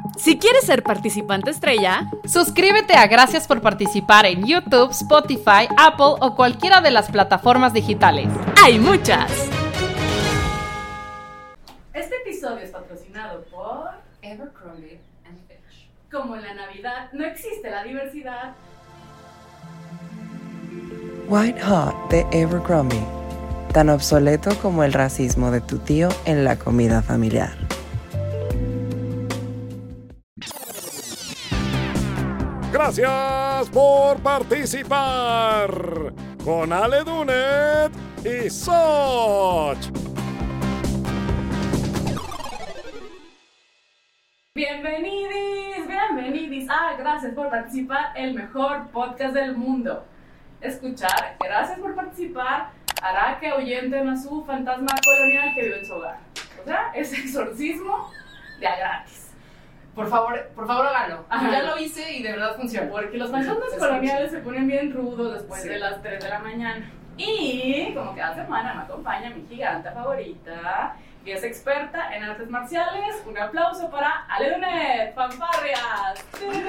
Si quieres ser participante estrella, suscríbete a Gracias por Participar en YouTube, Spotify, Apple o cualquiera de las plataformas digitales. ¡Hay muchas! Este episodio es patrocinado por Abercrombie & Fitch. Como en la Navidad no existe la diversidad. White Hot de Abercrombie, tan obsoleto como el racismo de tu tío en la comida familiar. Gracias por participar con Ale Dunet y Soch. Bienvenidis a Gracias por Participar, el mejor podcast del mundo. Escuchar Gracias por Participar hará que ahuyenten a su fantasma colonial que vive en su hogar. O sea, es exorcismo de a gratis. Por favor háganlo. Ajá. Ya lo hice y de verdad funciona. Porque los fantasmas coloniales se ponen bien rudos después de las 3 de la mañana. Y como cada semana me acompaña mi giganta favorita, que es experta en artes marciales. Un aplauso para Ale Dunet, fanfarrias.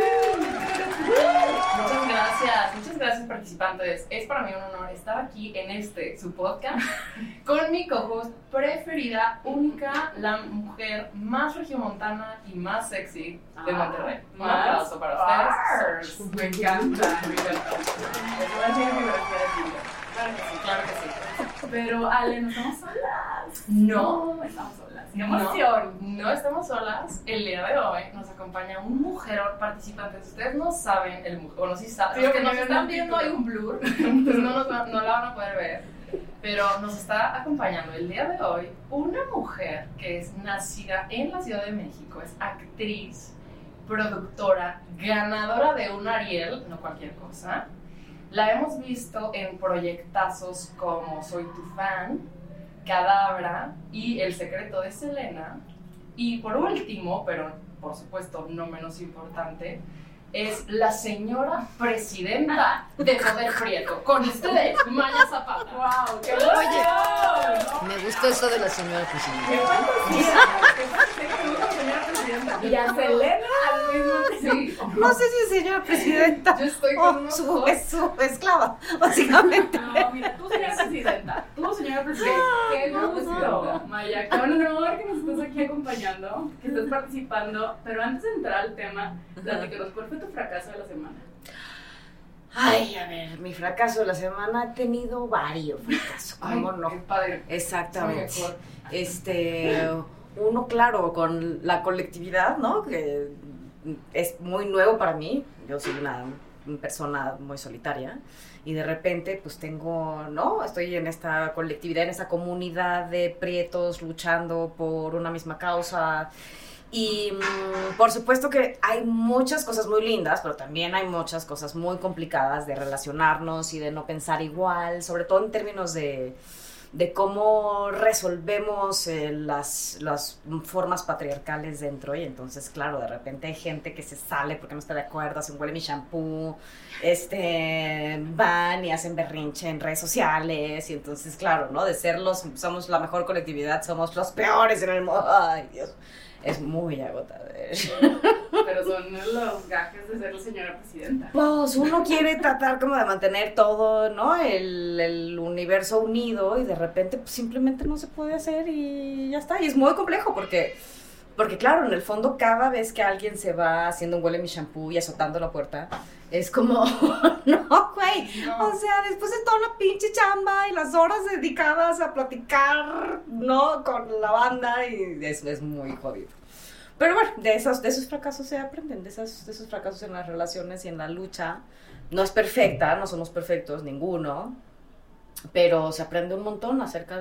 Muchas gracias participantes. Es para mí un honor estar aquí en su podcast con mi co-host preferida, única, la mujer más regiomontana y más sexy de Monterrey. Un aplauso para ustedes. Me encanta. Eso va a ser mi biografía de Tinder. Claro que sí. Pero Ale, no estamos solas. No estamos solas. ¡Qué emoción! No estamos solas. El día de hoy nos acompaña un mujerón participante. Ustedes no saben o no sí saben. Los que nos están viendo hay un blur, entonces no la van a poder ver. Pero nos está acompañando el día de hoy una mujer que es nacida en la Ciudad de México, es actriz, productora, ganadora de un Ariel, no cualquier cosa. La hemos visto en proyectazos como Soy tu fan, Cadabra y El secreto de Selena. Y por último, pero por supuesto no menos importante, es la señora presidenta de Poder Prieto. Con ustedes, Maya Zapata. ¡Wow! ¡Qué Oye, me gustó eso de la señora presidenta. ¡Qué fantasía! ¡Qué fantasía que la señora presidenta! Y a Selena al mismo tiempo. No sé si es señora presidenta Yo estoy con unos ojos. es su esclava, básicamente. No, mira, tú señora presidenta. Tú señora presidenta. ¡Qué gusto! Maya, qué honor que nos estés aquí acompañando, que estés participando. Pero antes de entrar al tema, platícanos, ¿cuál fue tu fracaso de la semana? Ay, a ver, mi fracaso de la semana, he tenido varios fracasos. ¿Cómo no? Qué padre. Exactamente. Soy mejor. Uno, claro, con la colectividad, ¿no? Que es muy nuevo para mí. Yo soy una persona muy solitaria y de repente pues estoy en esta colectividad, en esta comunidad de prietos luchando por una misma causa. Y por supuesto que hay muchas cosas muy lindas, pero también hay muchas cosas muy complicadas de relacionarnos y de no pensar igual, sobre todo en términos de cómo resolvemos las formas patriarcales dentro. Y entonces, claro, de repente hay gente que se sale porque no está de acuerdo, hacen huele mi shampoo, van y hacen berrinche en redes sociales. Y entonces, claro, ¿no? Somos la mejor colectividad, somos los peores en el mundo. Ay, Dios. Es muy agotador. Pero son los gajes de ser la señora presidenta. Pues uno quiere tratar como de mantener todo, ¿no? El universo unido y de repente pues, simplemente no se puede hacer y ya está. Y es muy complejo porque claro, en el fondo cada vez que alguien se va haciendo un huele mi shampoo y azotando la puerta, es como, no, güey, no. O sea, después de toda la pinche chamba y las horas dedicadas a platicar, ¿no? Con la banda y es muy jodido. Pero bueno, de esos fracasos se aprenden, de esos fracasos en las relaciones y en la lucha. No es perfecta, no somos perfectos, ninguno, pero se aprende un montón acerca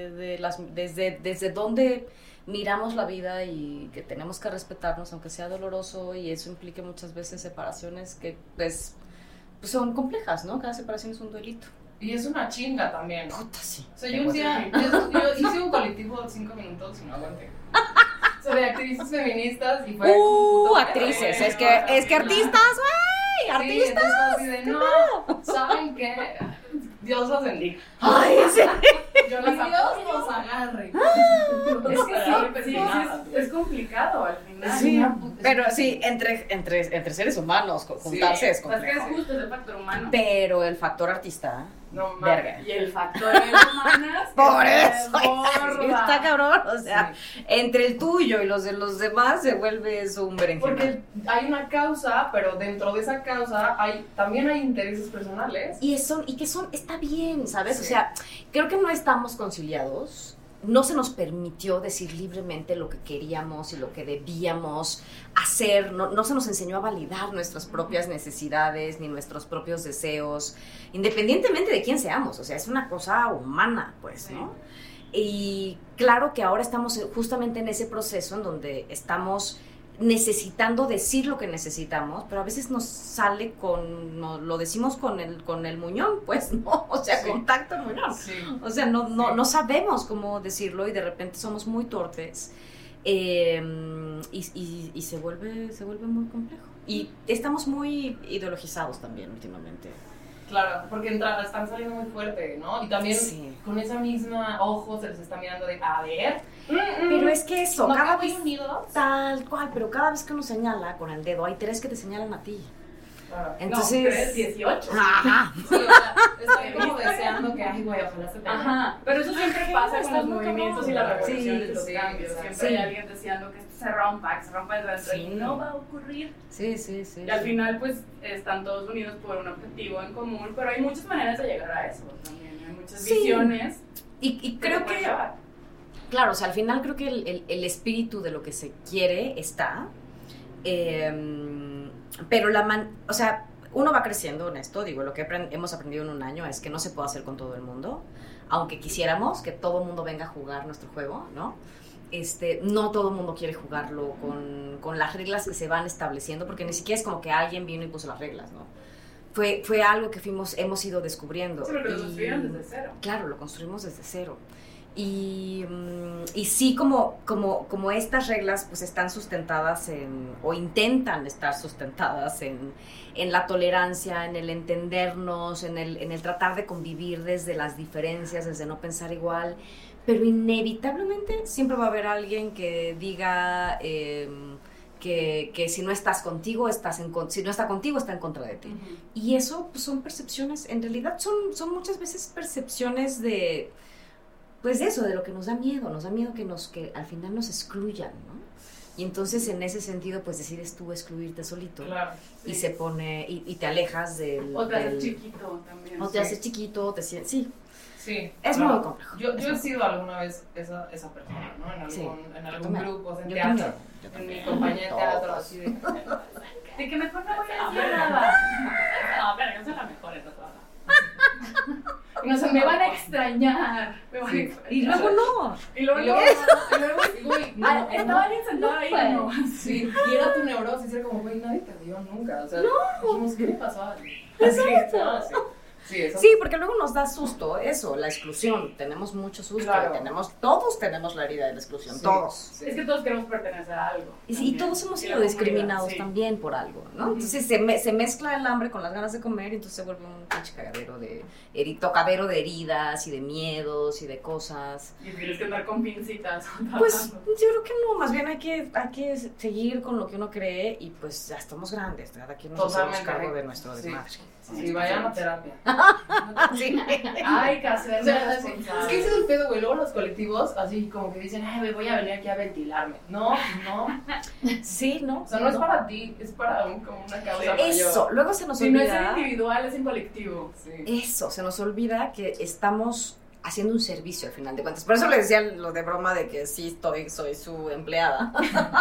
desde dónde miramos la vida y que tenemos que respetarnos, aunque sea doloroso, y eso implica muchas veces separaciones que pues son complejas, ¿no? Cada separación es un duelito. Y es una chinga también. Puta, sí. O sea, yo un día, yo hice un colectivo de 5 minutos y no aguanté. Sobre actrices feministas y fue actrices, es que artistas, güey, artistas. Sí, entonces así de, no, ¿saben qué? Dios los bendiga. Ay, sí. yo las Dios apoyo. nos agarre. Es que sí, es complicado al final. Sí, pero sí, entre seres humanos, juntarse es O sea, es que complejo. es justo ese factor humano. Pero el factor artista, No mames. verga. Y el factor de humanas. Por que eso, se está borra. cabrón, o sea, entre el tuyo y los de los demás se vuelve eso un berenjenal. Porque hay una causa, pero dentro de esa causa también hay intereses personales. Y está bien, ¿sabes? Sí. O sea, creo que no estamos conciliados, no se nos permitió decir libremente lo que queríamos y lo que debíamos hacer, no se nos enseñó a validar nuestras propias necesidades ni nuestros propios deseos, independientemente de quién seamos, o sea, es una cosa humana, pues, ¿no? Y claro que ahora estamos justamente en ese proceso en donde estamos necesitando decir lo que necesitamos, pero a veces nos sale lo decimos con el muñón, pues, ¿no? O sea, Sí. contacto al muñón. Sí. O sea, no sabemos cómo decirlo y de repente somos muy torpes y se vuelve muy complejo. Y estamos muy ideologizados también últimamente. Claro, porque están saliendo muy fuerte, ¿no? Y también Sí. con esa misma ojo se les está mirando de, a ver. Pero es que eso, ¿no cada estamos vez unidos? tal cual, pero cada vez que uno señala con el dedo, hay 3 que te señalan a ti. Claro. Entonces, No, 3, 18. Ajá. Sí, o sea, estoy como deseando que, ay, güey, ojalá se pegue. Ajá, pero eso siempre pasa con está los muy movimientos cabrón. y las revoluciones Sí, y los sí, cambios. exacto. Siempre Sí. hay alguien deseando que esto se rompa desde dentro Sí. y no va a ocurrir. Sí. Y al final, pues, están todos unidos por un objetivo en común, pero hay muchas maneras de llegar a eso también. Hay muchas Sí. visiones Y que creo te pueden que, llevar. claro, o sea, al final creo que el espíritu de lo que se quiere está, pero o sea, uno va creciendo en esto, digo, lo que hemos aprendido en un año es que no se puede hacer con todo el mundo, aunque quisiéramos que todo el mundo venga a jugar nuestro juego, ¿no? No todo el mundo quiere jugarlo con las reglas que se van estableciendo, porque ni siquiera es como que alguien vino y puso las reglas, ¿no? Fue algo que hemos ido descubriendo. Sí, porque lo Y- construyeron desde cero. Claro, lo construimos desde cero. Y sí, como estas reglas pues están sustentadas o intentan estar sustentadas en la tolerancia, en el entendernos, en el tratar de convivir desde las diferencias, desde no pensar igual, pero inevitablemente siempre va a haber alguien que diga que si no estás contigo, si no está contigo, está en contra de ti. Y eso pues, son percepciones, en realidad son muchas veces percepciones de eso, de lo que nos da miedo que al final nos excluyan, ¿no? Y entonces en ese sentido pues decides tú excluirte solito. Claro. Y se pone, y te alejas del... O te haces chiquito también. O te haces chiquito, te sientes... Sí, Sí. es claro. muy complejo. Yo he sido alguna vez esa persona, ¿no? En algún también. grupo, en Yo teatro. también. En mi compañía de teatro, así de... De que mejor no voy a decir nada. No, pero yo soy la mejor en todo. Y no se Me van a extrañar. Me van a Sí. extrañar. Y luego no. Y luego, Y luego, güey, no, estaba alguien sentado ahí, no. Sí, y era tu neurosis, era como, güey, nadie te dio nunca. O sea, dijimos, ¿qué le pasó a alguien? Sí, eso. Sí, porque luego nos da susto eso, la exclusión. Tenemos mucho susto. Claro. Todos tenemos la herida de la exclusión, Sí, todos. sí. Es que todos queremos pertenecer a algo. Y también. todos hemos Y sido la discriminados comunidad, sí. también por algo, ¿no? Ujú. Entonces se mezcla el hambre con las ganas de comer y entonces se vuelve un pinche cagadero tocadero de heridas y de miedos y de cosas. Y tienes que andar con pincitas. Pues yo creo que no, más bien hay que seguir con lo que uno cree y pues ya estamos grandes, cada quien nos hacemos Totalmente. cargo de nuestro Sí. desmadre. Sí, vayan a terapia. Sí. Ay, que hacer O sea, sí. Es que ese es el pedo, güey. Luego los colectivos, así como que dicen, ay, me voy a venir aquí a ventilarme. No. Sí, ¿no? O sea, no es para ti, es para como una causa Eso, mayor. luego se nos Si no es olvida. en individual, es en colectivo. Sí. Eso, se nos olvida que estamos haciendo un servicio al final de cuentas. Por eso le decía lo de broma de que sí soy su empleada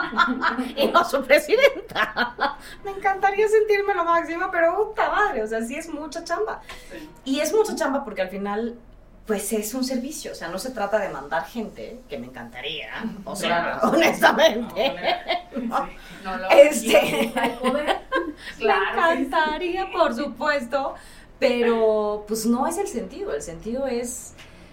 y no su presidenta. Me encantaría sentirme lo máximo, pero puta madre, o sea, sí es mucha chamba. Sí. Y es mucha chamba porque al final pues es un servicio, o sea, no se trata de mandar gente, que me encantaría, o sea, Claro. honestamente. Sí. No lo Este- el poder. Me Claro. que sí. encantaría, por supuesto, pero pues no es el sentido es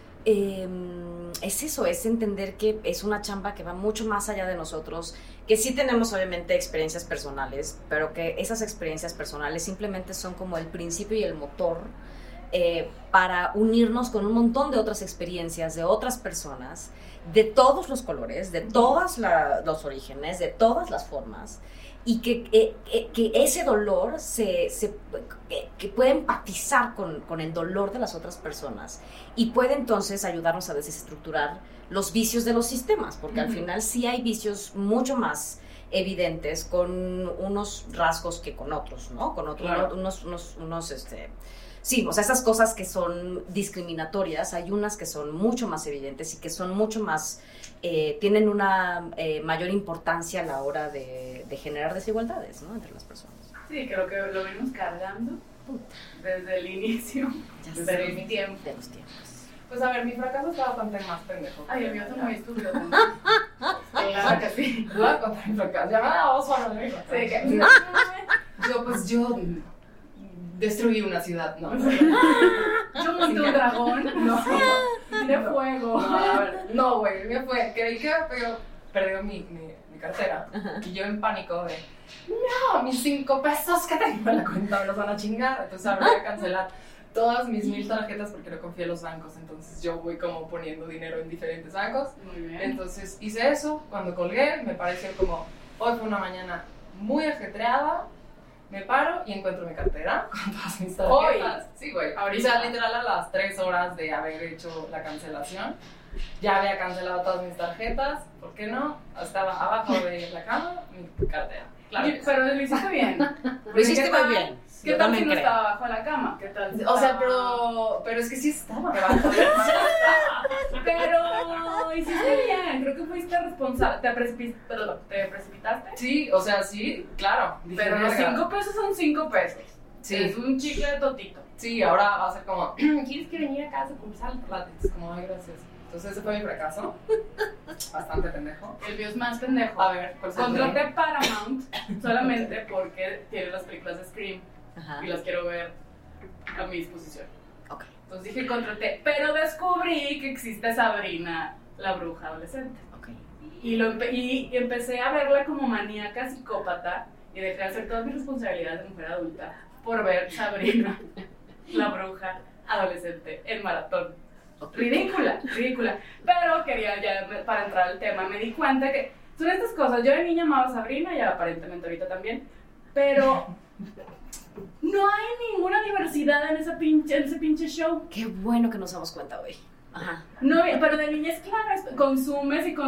eso, es entender que es una chamba que va mucho más allá de nosotros, que sí tenemos obviamente experiencias personales, pero que esas experiencias personales simplemente son como el principio y el motor para unirnos con un montón de otras experiencias, de otras personas, de todos los colores, de todos los orígenes, de todas las formas, y que ese dolor que puede empatizar con el dolor de las otras personas y puede entonces ayudarnos a desestructurar los vicios de los sistemas, porque al final sí hay vicios mucho más evidentes con unos rasgos que con otros, ¿no? Con otros, claro. Sí, o sea, esas cosas que son discriminatorias, hay unas que son mucho más evidentes y que son mucho más, tienen una mayor importancia a la hora de generar desigualdades, ¿no? Entre las personas. Sí, creo que lo venimos cargando desde el inicio, desde los tiempos. Pues a ver, mi fracaso está bastante más pendejo. Ay, el mío está muy estúpido también. Claro que sí. Voy a contar mi fracaso. Ya me da oso a lo mismo. Sí, que... Yo destruí una ciudad, no. Yo monté un dragón, no, de fuego. No, güey, me fue, creí que perdió mi cartera. Y yo en pánico de, no, mis 5 pesos que tengo en la cuenta me los van a chingar. Entonces habría que cancelar todas mis 1000 tarjetas porque no confío en los bancos. Entonces yo voy como poniendo dinero en diferentes bancos. Muy bien. Entonces hice eso, cuando colgué me pareció como, hoy fue una mañana muy ajetreada. Me paro y encuentro mi cartera con todas mis tarjetas. Sí, güey. Ahorita, o sea, literal a las 3 horas de haber hecho la cancelación, ya había cancelado todas mis tarjetas. ¿Por qué no? Estaba abajo de la cama mi cartera. Claro. Pero lo hiciste bien. Lo hiciste muy bien. ¿Qué tal si no estaba abajo de la cama? ¿Qué tal? O sea, pero es que sí estaba debajo de la cama. Pero hiciste bien, creo que fuiste responsable. ¿Te precipitaste? Sí, o sea, sí, claro. Pero los 5 pesos son 5 pesos. Sí. Es un chicle de totito. Sí, ahora va a ser como, ¿quieres que venir a casa a conversar al látex? Como, ay, gracias. Entonces ese fue mi fracaso. Bastante pendejo. El mío es más pendejo. A ver, ¿cuál es el contraté Paramount solamente porque tiene las películas de Scream. Ajá. Y las quiero ver a mi disposición. Okay. Entonces dije contraté, pero descubrí que existe Sabrina, la bruja adolescente. Okay. Y empecé a verla como maníaca, psicópata, y dejé de hacer todas mis responsabilidades de mujer adulta por ver Sabrina, la bruja adolescente en maratón. Okay. Ridícula. Pero quería ya, para entrar al tema, me di cuenta que son estas cosas. Yo de niña amaba a Sabrina y aparentemente ahorita también, pero no hay ninguna diversidad en ese pinche show. Qué bueno que nos damos cuenta hoy. Ajá. No, pero de niña es claro, consumes y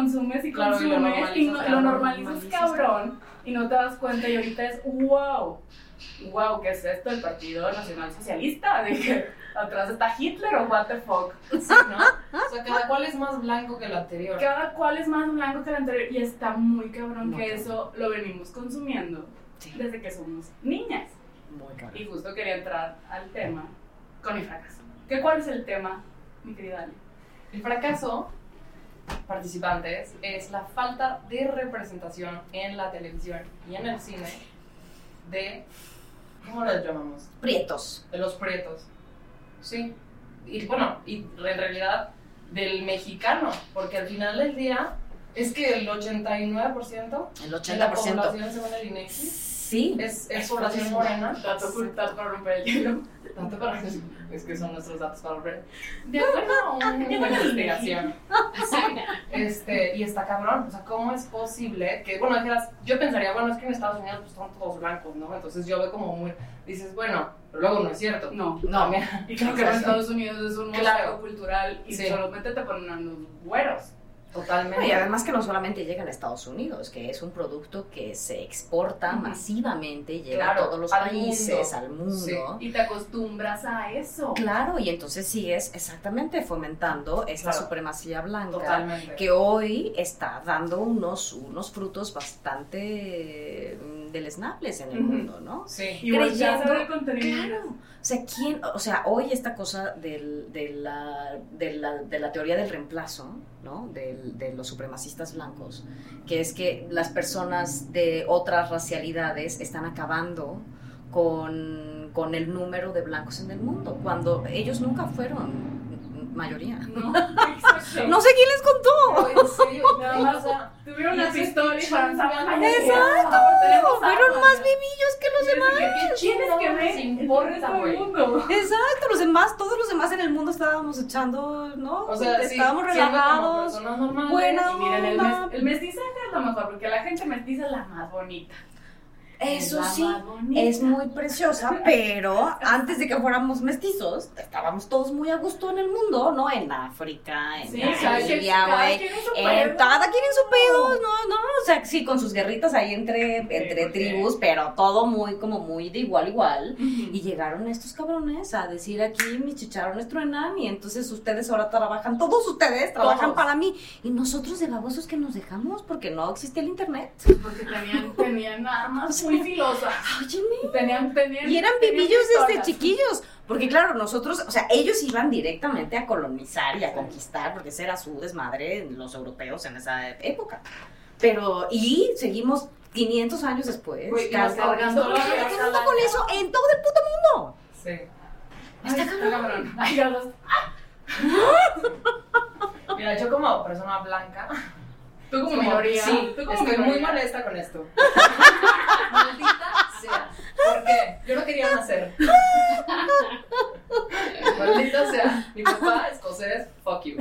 lo normalizas cabrón y no te das cuenta, y ahorita es wow, ¿qué es esto? El Partido Nacional Socialista, de que atrás está Hitler o what the fuck. Sí, ¿no? O sea, cada cual es más blanco que el anterior. Cada cual es más blanco que el anterior, y está muy cabrón que eso lo venimos consumiendo desde que somos niñas. Muy cabrón. Y justo quería entrar al tema con mi fracaso. ¿Cuál es el tema, mi querida Ali? El fracaso, participantes, es la falta de representación en la televisión y en el cine de, ¿cómo lo llamamos? Prietos. De los prietos. Sí. Y bueno, y en realidad del mexicano, porque al final del día es que el 89% de la población, según el INEGI, sí, es población morena. Dato ocultado para romper el hielo. Es que son nuestros datos para romper. De acuerdo a una investigación. Y está cabrón. O sea, ¿cómo es posible que, bueno, yo pensaría, bueno, es que en Estados Unidos pues son todos blancos, ¿no? Entonces yo veo como muy, dices, bueno, pero luego no es cierto. No, mira. Y creo que en Estados Unidos es un museo cultural y solamente te ponen a los güeros. Totalmente. Y además que no solamente llega a Estados Unidos, que es un producto que se exporta masivamente, llega a todos los países, al mundo. Sí. Y te acostumbras a eso. Claro, y entonces sigues exactamente fomentando esta supremacía blanca. Totalmente. Que hoy está dando unos frutos bastante deleznables en el mundo, ¿no? Sí. Y creyendo el contenido. Claro. O sea, hoy esta cosa de la teoría del reemplazo, ¿no? De los supremacistas blancos, que es que las personas de otras racialidades están acabando con el número de blancos en el mundo, cuando ellos nunca fueron mayoría. No, exacto. No sé quién les contó. No, en serio, nada más tuvieron una pistola y ¡exacto! Fueron más vivillos que los demás. Tienes que ver importa, güey. Exacto, todos los demás en el mundo estábamos echando, ¿no? O sea, estábamos sí, siendo como relajados. personas normales. Buena Y miren, onda. el mestizaje es lo mejor, porque la gente mestiza es la más bonita. Eso La sí, más bonita. es muy preciosa, pero antes de que fuéramos mestizos, estábamos todos muy a gusto en el mundo, ¿no? En África, en Sí, Asia, cada güey. quien en su Cada pedo. quien en su pedo, no, o sea, sí, con sus guerritas ahí entre porque- tribus, pero todo muy de igual a igual. Y llegaron estos cabrones a decir aquí mis chicharrones truenan y entonces ustedes ahora trabajan, todos ustedes trabajan para mí. Y nosotros de babosos que nos dejamos porque no existía el internet. Porque tenían armas muy filosas. Óyeme. Tenían, Y eran tenían pibillos desde pistolas. chiquillos. Porque claro, nosotros, o sea, ellos iban directamente a colonizar y a conquistar, porque ese era su desmadre, los europeos en esa época. Pero, y seguimos 500 años después, Güey, y nos cargando cargando la cargando con eso en todo el puto mundo. Sí. Está cabrón. Ay, ya los- Mira, yo como persona blanca, Tú como minoría. Sí, Tú como estoy minoría. muy molesta con esto. Maldita sea. ¿Por qué? Yo no quería nacer. Maldita sea. Mi papá escocés, fuck you.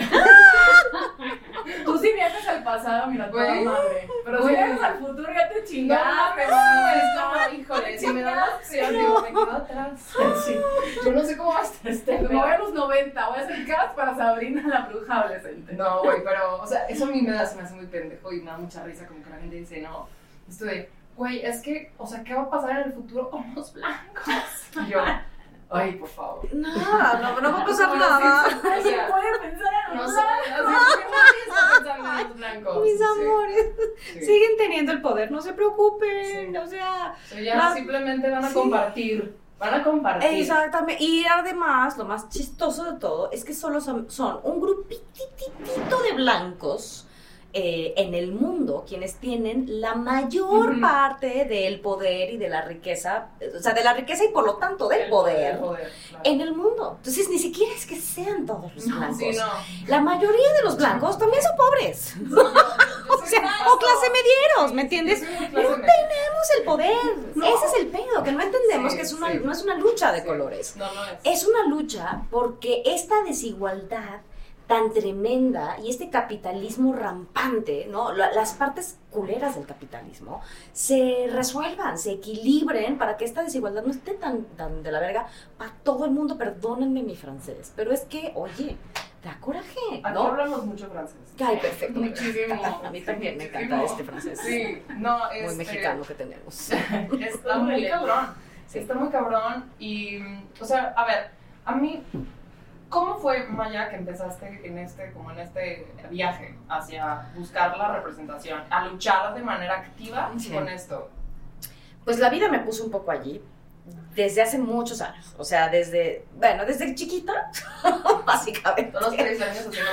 Tú sí viajas al pasado, mira, toda Güey. madre. Pero si Güey. viajas al futuro ya te No, chingaste. híjole, si me da la opción, digo, me quedo atrás. Sí. Yo no sé cómo va a estar este Me pedo. voy a los 90, voy a hacer cast para Sabrina la bruja adolescente. No, güey, pero, o sea, eso a mí se me hace muy pendejo y me da mucha risa como que la gente dice, no, esto de, güey, es que, o sea, ¿qué va a pasar en el futuro con los blancos? Y yo, ay, por favor. No va a pasar Bueno, nada. sí, sí, o Nadie sea, puede pensar en no los sé, así es que nadie está pensando en los blancos. Mis Sí, amores, sí. siguen teniendo el poder, no se preocupen, Sí. o sea... O sea, ya la- simplemente van a sí. compartir, van a compartir. Exactamente, y además, lo más chistoso de todo es que solo son un grupititito de blancos en el mundo quienes tienen la mayor Ujú. parte del poder y de la riqueza, o sea, de la riqueza y por lo tanto del poder El poder, claro. en el mundo. Entonces, ni siquiera es que sean todos los blancos. Sí, no. La mayoría de los blancos también son pobres. Yo O soy sea, blanco. o clase medieros, ¿me entiendes? Yo soy muy No clase media. tenemos el poder. Ese es el pedo, que no entendemos Sí, que es una, sí. no es una lucha de Sí. colores. No es. Es una lucha porque esta desigualdad tan tremenda y este capitalismo rampante, ¿no? Las partes culeras del capitalismo se resuelvan, se equilibren para que esta desigualdad no esté tan de la verga para todo el mundo. Perdónenme mi francés, pero es que, oye, da coraje, Aquí ¿no? hablamos mucho francés. Ay, perfecto. Muchísimo. A mí también me Muchísimo. encanta este francés. Sí, no, Muy mexicano que tenemos. Está muy cabrón. Sí. Está muy cabrón y, o sea, a ver, a mí, ¿cómo fue, Maya, que empezaste en este viaje hacia buscar la representación, a luchar de manera activa Sí. con esto? Pues la vida me puso un poco allí desde hace muchos años. O sea, desde chiquita, básicamente. Todos los 3 años haciendo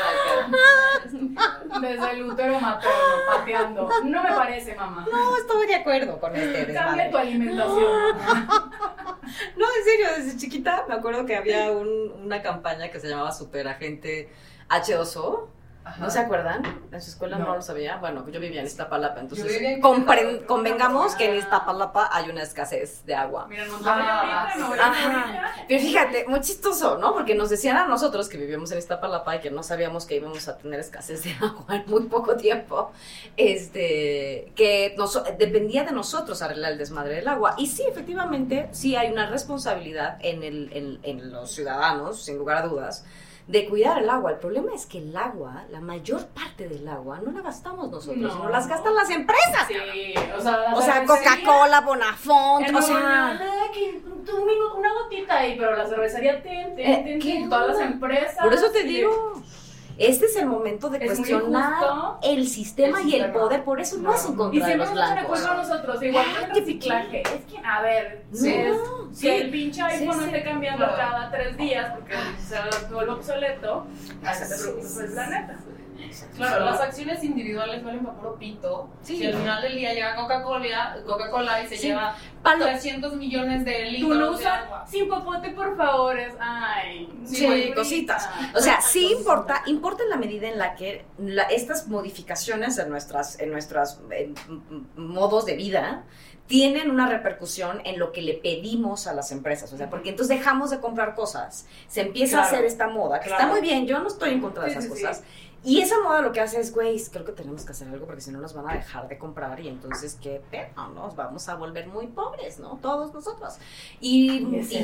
la de Desde el útero materno, pateando. No me parece, mamá. No estoy de acuerdo con este Cambia desmadre. tu alimentación. No, en serio, desde chiquita me acuerdo que había una campaña que se llamaba Superagente H2O. ¿No se acuerdan? En su escuela no lo sabía. Bueno, yo vivía en Iztapalapa, Yo entonces vivía en convengamos que en Iztapalapa hay una escasez de agua. Mira, no ahorita, no Ajá. Pero fíjate, muy chistoso, ¿no? Porque nos decían a nosotros que vivíamos en Iztapalapa y que no sabíamos que íbamos a tener escasez de agua en muy poco tiempo, que dependía de nosotros arreglar el desmadre del agua. Y sí, efectivamente, sí hay una responsabilidad en los ciudadanos, sin lugar a dudas, de cuidar el agua. El problema es que el agua, la mayor parte del agua, no la gastamos nosotros, No. sino las gastan las empresas. Sí, o sea, la O sea, cervecería, Coca-Cola, Bonafont, el o sea... nada, que un minuto, una gotita ahí, pero la cervecería ¿qué todas las onda? empresas. Por eso te y- digo, este es el momento de Es muy cuestionar injusto. el sistema El y el sistema. poder, por eso no es en Y contra de siempre los nos echan la blancos. culpa a nosotros, igual que el reciclaje. Es que, a ver, Sí. es Sí. que el pinche Sí, iPhone no sí. esté cambiando Claro. cada 3 días porque se vuelve obsoleto, ay, no te preocupes, pues la neta. Claro, las acciones individuales valen para puro pito. Sí. Si al final del día llega Coca-Cola y se Sí. lleva Palo. 300 millones de Tú litros lo de usas agua. sin popote, por favor, es, ay. Sí, güey, cositas. bonita. O sea, sí importa en la medida en la que estas modificaciones en nuestras modos de vida tienen una repercusión en lo que le pedimos a las empresas, o sea, porque entonces dejamos de comprar cosas, se empieza a hacer esta moda, que está muy bien, yo no estoy en contra de esas cosas, y esa moda lo que hace es, güey, creo que tenemos que hacer algo porque si no nos van a dejar de comprar y entonces, ¿qué pedo? Nos vamos a volver muy pobres, ¿no? Todos nosotros. Y es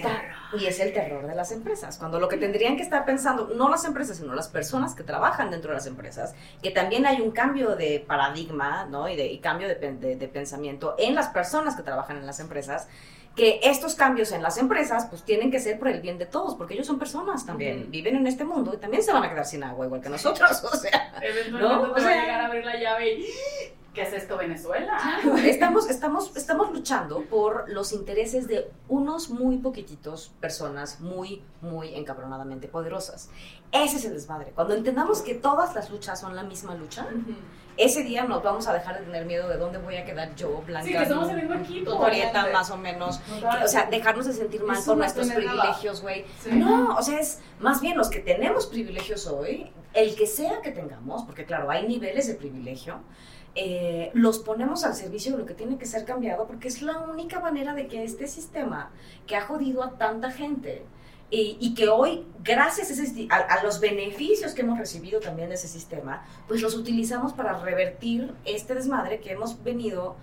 el terror de las empresas, cuando lo que tendrían que estar pensando, no las empresas, sino las personas que trabajan dentro de las empresas, que también hay un cambio de paradigma, ¿no? Y cambio de pensamiento en las personas que trabajan en las empresas, que estos cambios en las empresas pues tienen que ser por el bien de todos, porque ellos son personas también, viven en este mundo y también se van a quedar sin agua igual que nosotros, o sea, eventualmente te va a llegar a abrir la llave y ¿qué es esto, Venezuela? Estamos luchando por los intereses de unos muy poquititos personas muy, muy encabronadamente poderosas. Ese es el desmadre. Cuando entendamos que todas las luchas son la misma lucha, ese día nos vamos a dejar de tener miedo de dónde voy a quedar yo, Blanca. Sí, que somos el mismo equipo. Orienta, más o menos. O sea, dejarnos de sentir mal por nuestros privilegios, güey. Sí. No, o sea, es más bien los que tenemos privilegios hoy, el que sea que tengamos, porque claro, hay niveles de privilegio, los ponemos al servicio de lo que tiene que ser cambiado, porque es la única manera de que este sistema que ha jodido a tanta gente y que hoy, gracias a los beneficios que hemos recibido también de ese sistema, pues los utilizamos para revertir este desmadre que hemos venido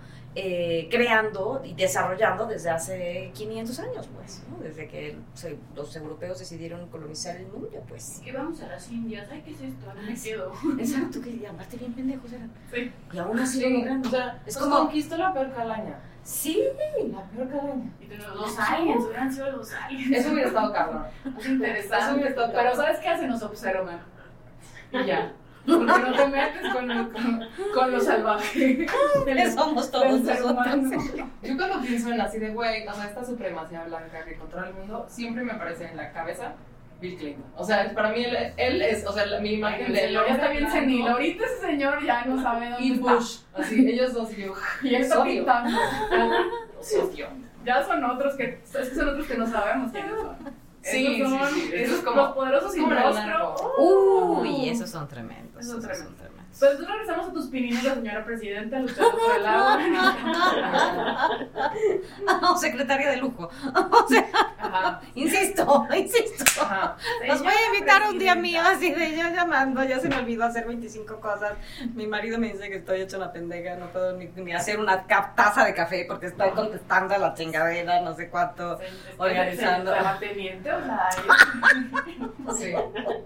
creando y desarrollando desde hace 500 años, pues, ¿no? Desde que los europeos decidieron colonizar el mundo, pues. Que vamos a las Indias, ay, ¿qué es esto? No me quedo. Exacto, que aparte bien pendejos eran. Sí. Y aún así lo logrando. O sea, es como conquistó la peor calaña. Sí, la peor calaña. Y tenemos los aliens, hubieran sido los aliens. Eso hubiera estado cabrón. Es interesante. Eso hubiera estado cabrón. Pero ¿sabes qué hacen? Nos observan. Y ya. Porque no te metes con lo salvaje. Somos todos nosotros. Yo cuando pienso en así de, güey, o sea, esta supremacía blanca que controla el mundo, siempre me aparece en la cabeza Bill Clinton. O sea, para mí él es, o sea, mi imagen de él. Ya está bien senil. Ahorita ese señor ya no sabe dónde y está. Bush. Así, ellos dos y yo. Y él está pintando. Socio. Ya son otros que no sabemos quiénes son. Sí, esos es como los poderosos sin rostro. Uy, esos son tremendos. Esos son tremendos. Pues entonces regresamos a tus pininos, señora presidenta, luchando por el agua. No, secretaria de lujo. O sea, insisto. Ajá. Los voy a invitar un día mío así de yo llamando, ya se me olvidó hacer 25 cosas. Mi marido me dice que estoy hecha una pendeja, no puedo ni hacer una taza de café porque estoy contestando a la chingadera, no sé cuánto, organizando. Teniente, o sea, sí.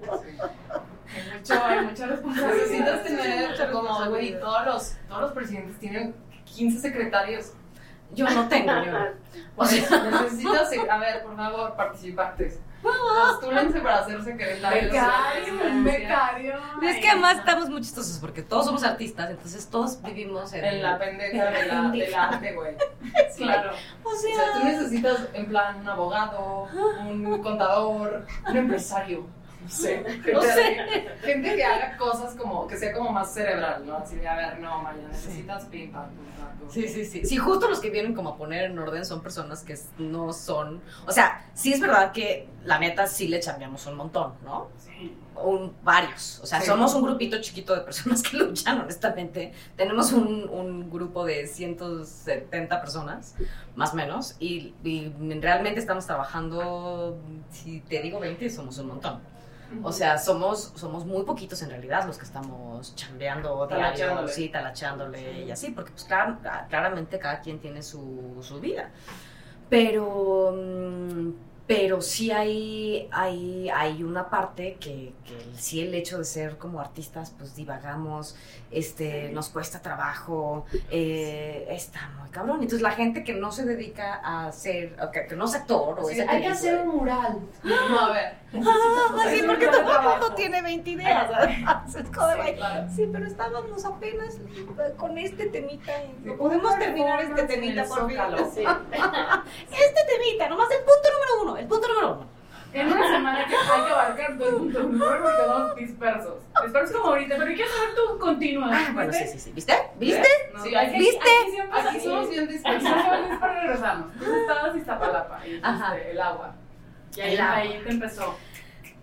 Hay mucha responsabilidad. Necesitas tener como, güey, todos los presidentes tienen 15 secretarios. Yo no tengo, O sea, necesitas, a ver, por favor, participantes. Postúlense para ser secretarios. Becario. Es que además estamos muy chistosos porque todos somos artistas, entonces todos vivimos en la pendeja de la arte, güey. Sí. Claro. O sea, tú necesitas, en plan, un abogado, un contador, un empresario. No sé. Gente que haga cosas como, que sea como más cerebral, ¿no? Así de, a ver, no, Maya, necesitas pim, pam, pum, pam. Sí. Sí, justo los que vienen como a poner en orden son personas que no son... O sea, sí es verdad que la neta sí le chambeamos un montón, ¿no? Sí. Varios. O sea, somos un grupito chiquito de personas que luchan, honestamente. Tenemos un grupo de 170 personas, más o menos, y realmente estamos trabajando, si te digo 20, somos un montón. O sea, somos muy poquitos en realidad los que estamos chambeando diario, sí, talachándole y así, porque pues claramente cada quien tiene su vida. Pero sí hay una parte que sí, el hecho de ser como artistas, pues divagamos, nos cuesta trabajo, está muy cabrón. Entonces la gente que no se dedica a ser, que no es actor o sí, hay que hacer un mural. No, a ver. Sí, porque todo el mundo tiene 20 ideas. Sí, pero estábamos apenas con este temita. ¿Podemos terminar este temita, por favor? Este temita, nomás el punto número uno. En una semana hay que abarcar todo el punto número porque estamos dispersos. Dispersos como ahorita, pero quiero saber tu continua. Bueno, sí. ¿Viste? No, sí, aquí somos bien dispersos. Pero regresamos. Entonces estabas Iztapalapa y el agua. Y ahí te empezó.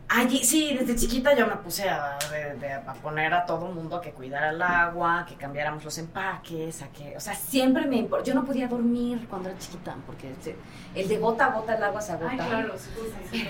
Allí, sí, desde chiquita yo me puse a poner a todo el mundo a que cuidara el agua, que cambiáramos los empaques, o sea, siempre me importó. Yo no podía dormir cuando era chiquita, porque el de gota a gota el agua se agota. Ay, claro, sí.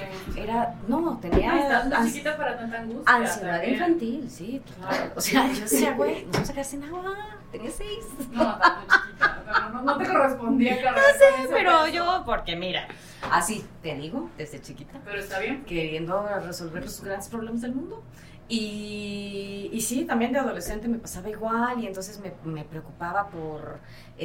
Tenía chiquita para tanta angustia. Ansiedad también. Infantil, sí, claro. O sea, yo decía, güey, no vamos a quedar sin agua. Tenía 6. No, tanto chiquita. No te correspondía cargar. No sé, con ese pero peso. yo, porque mira, así te digo, desde chiquita. Pero está bien. Queriendo resolver los grandes problemas del mundo. Y sí, también de adolescente me pasaba igual, y entonces me preocupaba por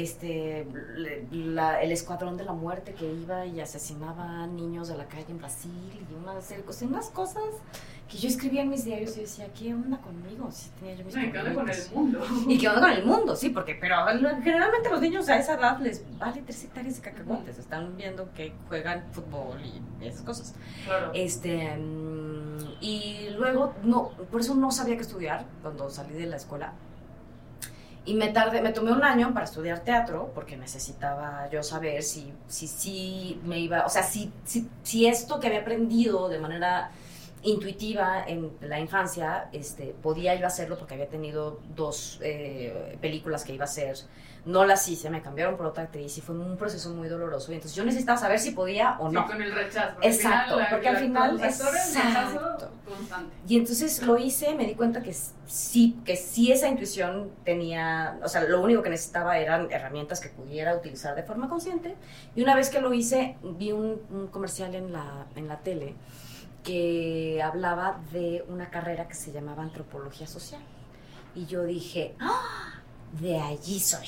el escuadrón de la muerte que iba y asesinaba niños de la calle en Brasil, y unas cosas que yo escribía en mis diarios y decía, ¿qué onda conmigo? Sí, tenía yo mis ¿Qué onda con el problemitas. mundo? ¿Y qué onda con el mundo? Sí, pero generalmente los niños a esa edad les vale 3 hectáreas de cacahuates, están viendo que juegan fútbol y esas cosas. Claro. Y luego, por eso no sabía qué estudiar cuando salí de la escuela. Y me tomé un año para estudiar teatro, porque necesitaba yo saber si me iba, o sea, si esto que había aprendido de manera intuitiva en la infancia, podía yo hacerlo, porque había tenido 2 películas que iba a hacer. No las hice, me cambiaron por otra actriz y fue un proceso muy doloroso, y entonces yo necesitaba saber si podía o no. Sí, con el rechazo. Exacto, porque al final es un rechazo exacto. constante. Y entonces lo hice, me di cuenta que sí esa intuición tenía, o sea, lo único que necesitaba eran herramientas que pudiera utilizar de forma consciente. Y una vez que lo hice, vi un comercial en la tele que hablaba de una carrera que se llamaba antropología social. Y yo dije, ¡ah! De allí soy.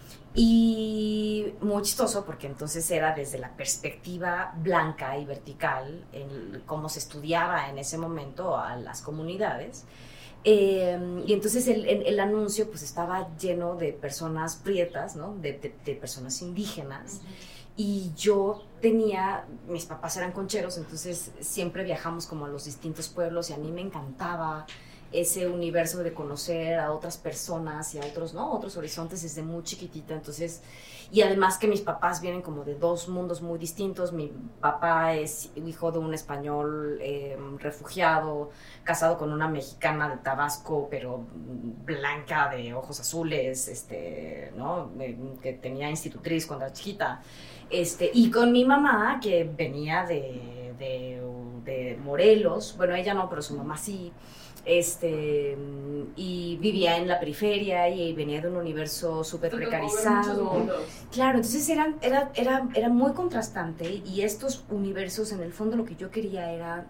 Y muy chistoso, porque entonces era desde la perspectiva blanca y vertical, en cómo se estudiaba en ese momento a las comunidades. Y entonces el anuncio pues estaba lleno de personas prietas, ¿no? de personas indígenas. Y yo mis papás eran concheros, entonces siempre viajamos como a los distintos pueblos, y a mí me encantaba ese universo de conocer a otras personas y a otros horizontes desde muy chiquitita. Entonces, y además que mis papás vienen como de 2 mundos muy distintos. Mi papá es hijo de un español refugiado, casado con una mexicana de Tabasco, pero blanca, de ojos azules, ¿no? Que tenía institutriz cuando era chiquita. Y con mi mamá, que venía de Morelos. Bueno, ella no, pero su mamá sí. Y vivía en la periferia y venía de un universo súper precarizado. Claro, entonces era muy contrastante, y estos universos, en el fondo, lo que yo quería era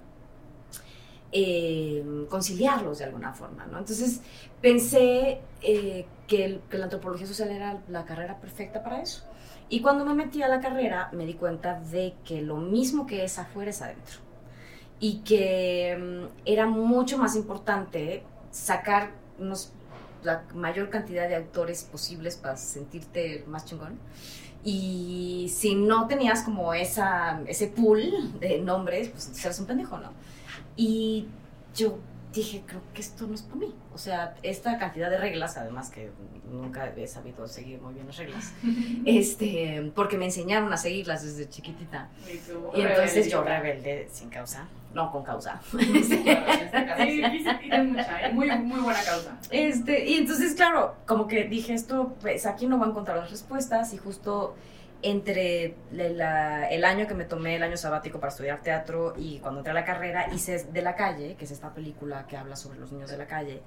conciliarlos de alguna forma, ¿no? Entonces pensé que la antropología social era la carrera perfecta para eso. Y cuando me metí a la carrera, me di cuenta de que lo mismo que es afuera es adentro. Y que era mucho más importante sacar la mayor cantidad de autores posibles para sentirte más chingón. Y si no tenías como ese pool de nombres, pues entonces eres un pendejo, ¿no? Y yo dije, creo que esto no es para mí. O sea, esta cantidad de reglas, además que nunca he sabido seguir muy bien las reglas, porque me enseñaron a seguirlas desde chiquitita. Y entonces yo rebelde sin causa, no con causa. Sí, tienes mucha, muy, muy buena causa. Y entonces, claro, como que dije, esto, pues aquí no voy a encontrar las respuestas, y justo entre el año que me tomé, el año sabático para estudiar teatro, y cuando entré a la carrera, hice De la calle, que es esta película que habla sobre los niños de la calle.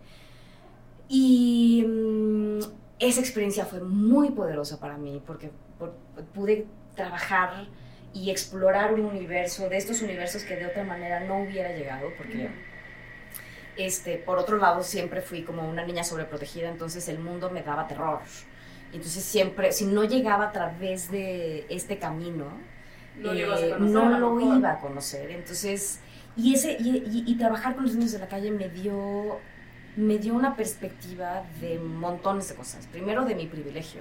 Y esa experiencia fue muy poderosa para mí, porque pude trabajar y explorar un universo, de estos universos que de otra manera no hubiera llegado, porque por otro lado siempre fui como una niña sobreprotegida, entonces el mundo me daba terror. Entonces siempre, si no llegaba a través de este camino, no lo iba a conocer. Entonces, y trabajar con los niños de la calle me dio una perspectiva de montones de cosas. Primero, de mi privilegio.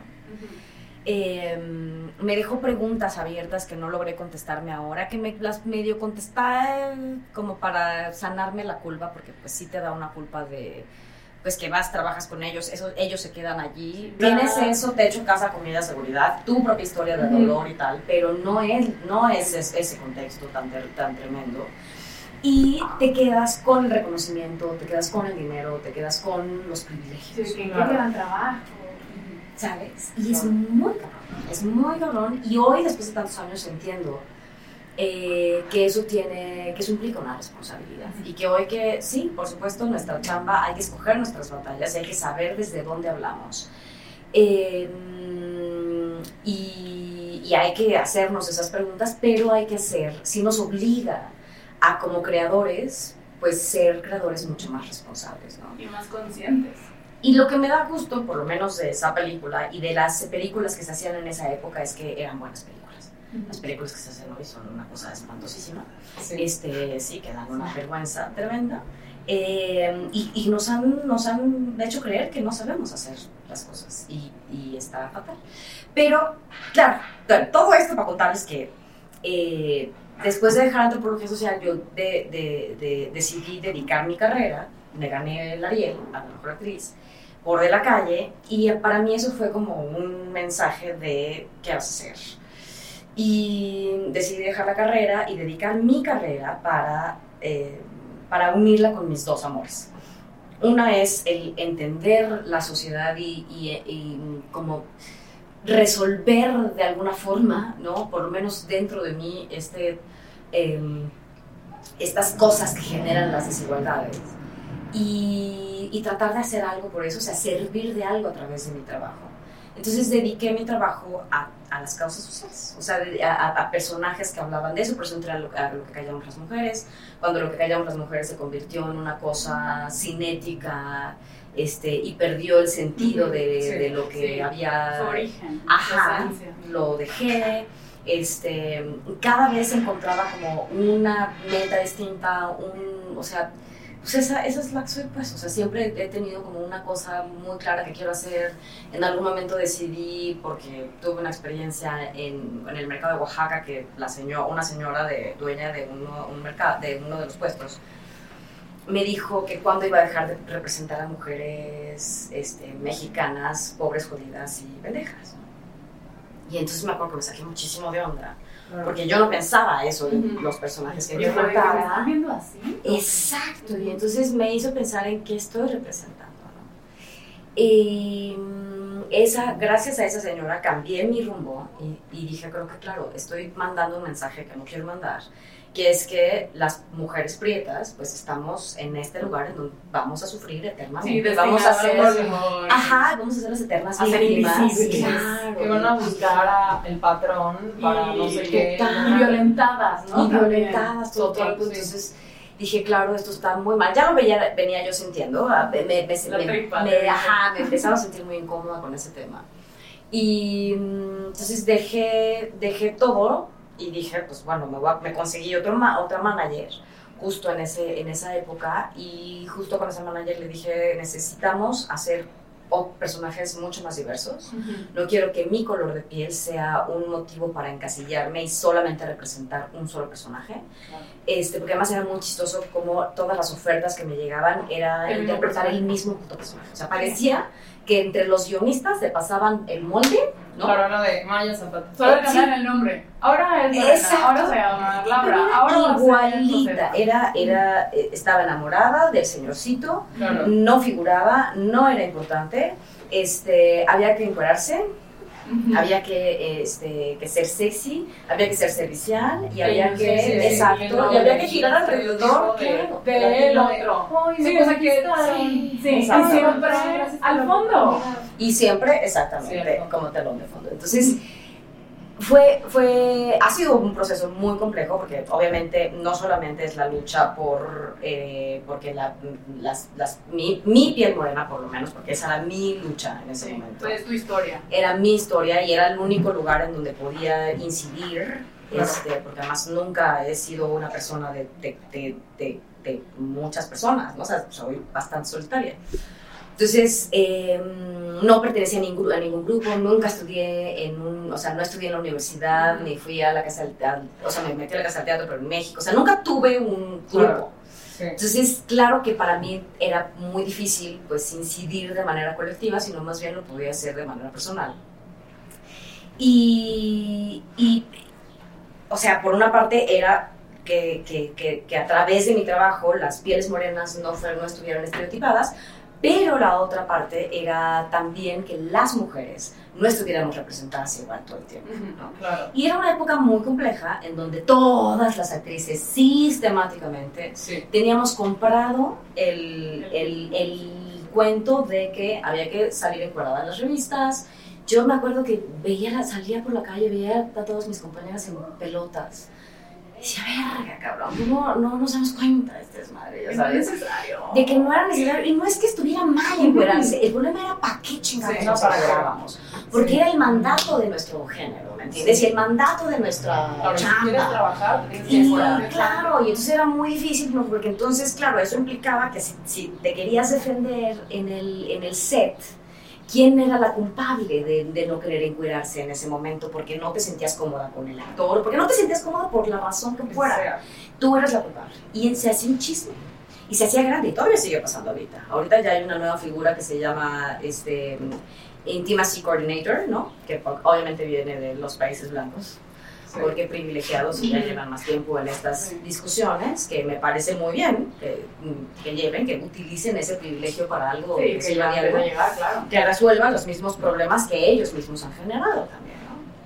Me dejó preguntas abiertas que no logré contestarme ahora, que me las medio contesté como para sanarme la culpa, porque pues sí te da una culpa de... pues que trabajas con ellos, ellos se quedan allí, tienes eso, techo, casa, comida, seguridad, tu propia historia de dolor y tal, pero no es ese contexto tan tremendo. y te quedas con el reconocimiento, te quedas con el dinero, te quedas con los privilegios. Sí, que dan trabajo. ¿Sabes? Y es muy cabrón. Y hoy, después de tantos años, entiendo que eso implica una responsabilidad. Y que hoy sí, por supuesto, nuestra chamba, hay que escoger nuestras batallas y hay que saber desde dónde hablamos. Y hay que hacernos esas preguntas, pero hay que sí nos obliga a, como creadores, pues ser creadores mucho más responsables, ¿no? Y más conscientes. Y lo que me da gusto, por lo menos de esa película y de las películas que se hacían en esa época, es que eran buenas películas. Las películas que se hacen hoy son una cosa espantosísima. Sí, sí, que dan una vergüenza tremenda. Y nos han hecho creer que no sabemos hacer las cosas. Y está fatal. Pero, claro, todo esto para contarles que después de dejar antropología social, yo decidí dedicar mi carrera. Me gané el Ariel, a la mejor actriz, por De la Calle, y para mí eso fue como un mensaje de ¿qué vas a hacer? Y decidí dejar la carrera y dedicar mi carrera para unirla con mis dos amores. Una es el entender la sociedad y como resolver de alguna forma, ¿no? Por lo menos dentro de mí, estas cosas que generan las desigualdades. Y tratar de hacer algo por eso, o sea, servir de algo a través de mi trabajo. Entonces dediqué mi trabajo a las causas sociales, o sea, a personajes que hablaban de eso. Por eso entré a lo que callamos las mujeres, cuando lo que callamos las mujeres se convirtió en una cosa cinética, y perdió el sentido de lo que había... Su origen, ajá, lo dejé. Cada vez encontraba como una meta distinta, o sea, pues esa es la que soy, pues, o sea, siempre he tenido como una cosa muy clara que quiero hacer. En algún momento decidí, porque tuve una experiencia en el mercado de Oaxaca, que una señora dueña de uno de los puestos, me dijo que cuando iba a dejar de representar a mujeres mexicanas, pobres, jodidas y pendejas, ¿no? Y entonces me acuerdo que me saqué muchísimo de onda. Porque yo no pensaba eso en los personajes que yo trataba. ¿Me están viendo así? Exacto, y entonces me hizo pensar en qué estoy representando, ¿no? Y gracias a esa señora cambié mi rumbo y dije, creo que claro, estoy mandando un mensaje que no quiero mandar, que es que las mujeres prietas pues estamos en este lugar en donde vamos a sufrir eternamente. Sí, vamos a ser las eternas víctimas. Claro. Que van a buscar el patrón para no sé qué. Y violentadas, ¿no? Y violentadas todo el tiempo. Entonces dije, claro, esto está muy mal. Ya lo venía yo sintiendo. Me empezaba a sentir muy incómoda con ese tema. Y entonces dejé todo. Y dije, pues bueno, me conseguí otra manager justo en esa época, y justo con esa manager le dije, necesitamos hacer personajes mucho más diversos. No quiero que mi color de piel sea un motivo para encasillarme y solamente representar un solo personaje. Porque además era muy chistoso como todas las ofertas que me llegaban era interpretar el mismo puto personaje. O sea, parecía que entre los guionistas se pasaban el molde, ¿no? Claro, era de Maya Zapata. Solo cambiaban el nombre. Ahora es Morena, ahora se llama Laura. Ahora igualita. Estaba enamorada del señorcito, claro. No figuraba, no era importante. Había que encuadrarse. Había que ser sexy, había que ser servicial y había que, exacto, y había que girar alrededor del otro. Sí, o sea que siempre al fondo. Y siempre, exactamente, como telón de fondo. Entonces, ha sido un proceso muy complejo porque obviamente no solamente es la lucha porque mi piel morena, por lo menos, porque esa era mi lucha en ese momento. Es tu historia. Era mi historia y era el único lugar en donde podía incidir, porque además nunca he sido una persona de muchas personas, ¿no? O sea, soy bastante solitaria. Entonces, no pertenecía a ningún grupo, nunca estudié no estudié en la universidad, ni fui a la casa del teatro, o sea, me metí a la casa del teatro, pero en México, o sea, nunca tuve un grupo. Claro. Sí. Entonces, claro que para mí era muy difícil, pues, incidir de manera colectiva, sino más bien lo podía hacer de manera personal. Y o sea, por una parte era que a través de mi trabajo las pieles morenas no estuvieran estereotipadas, pero la otra parte era también que las mujeres no estuviéramos representadas igual todo el tiempo, ¿no? Claro. Y era una época muy compleja en donde todas las actrices sistemáticamente teníamos comprado el cuento de que había que salir encuadrada en las revistas. Yo me acuerdo que salía por la calle, veía a todas mis compañeras en pelotas. Decía, verga, cabrón, no nos damos cuenta de este desmadre, ya sabes. No es necesario. De que no era necesario, y no es que estuviera mal encuerarse, el problema era para qué chingados nos encuerábamos. Porque era el mandato de nuestro género, ¿me entiendes? Y el mandato de nuestra Ahora, si quieres chamba. trabajar, tienes que Y encuadrar. claro, y entonces era muy difícil, ¿no? Porque entonces, claro, eso implicaba que si te querías defender en el set, ¿quién era la culpable de no querer encuerarse en ese momento? Porque no te sentías cómoda con el actor, porque no te sentías cómoda por la razón que fuera. Tú eras la culpable. Y se hacía un chisme. Y se hacía grande. Y todavía sigue pasando ahorita. Ahorita ya hay una nueva figura que se llama Intimacy Coordinator, ¿no? Que obviamente viene de los países blancos. Porque privilegiados ya llevan más tiempo en estas discusiones, que me parece muy bien que utilicen ese privilegio para algo Sí, que ya debe llegar, claro. que resuelvan los mismos problemas que ellos mismos han generado también,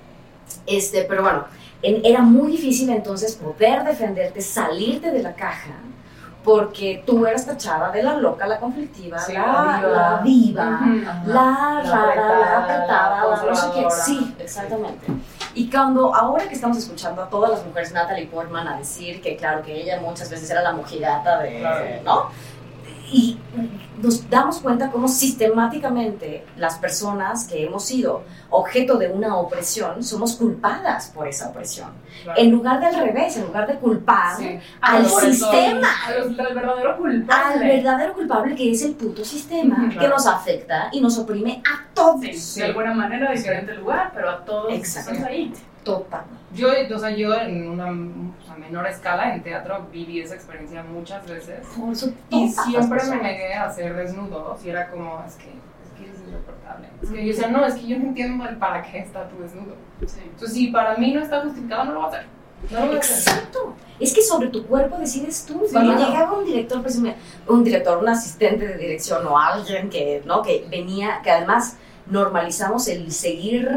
¿no? Pero bueno, era muy difícil entonces poder defenderte, salirte de la caja, porque tú eras tachada de la loca, la conflictiva, la diva, la rara, la apretada, la no sé qué. Sí, exactamente. Y ahora que estamos escuchando a todas las mujeres, Natalie Portman, a decir que claro, que ella muchas veces era la mojigata ¿no? Y nos damos cuenta cómo sistemáticamente las personas que hemos sido objeto de una opresión somos culpadas por esa opresión. Claro. En lugar de al revés, en lugar de culpar al sistema. Al verdadero culpable. Al verdadero culpable, que es el puto sistema, que nos afecta y nos oprime a todos. Sí, de alguna manera, diferente lugar, pero a todos estamos ahí. Total. Yo en una menor escala en teatro viví esa experiencia muchas veces y siempre me negué a hacer desnudos y era como, es que es insoportable. Es que yo decía, no, es que yo no entiendo el para qué está tu desnudo. Entonces, si para mí no está justificado, no lo voy a hacer. No lo voy a hacer. Exacto. Es que sobre tu cuerpo decides tú. Cuando llegaba un director, un asistente de dirección o alguien que venía, que además normalizamos el seguir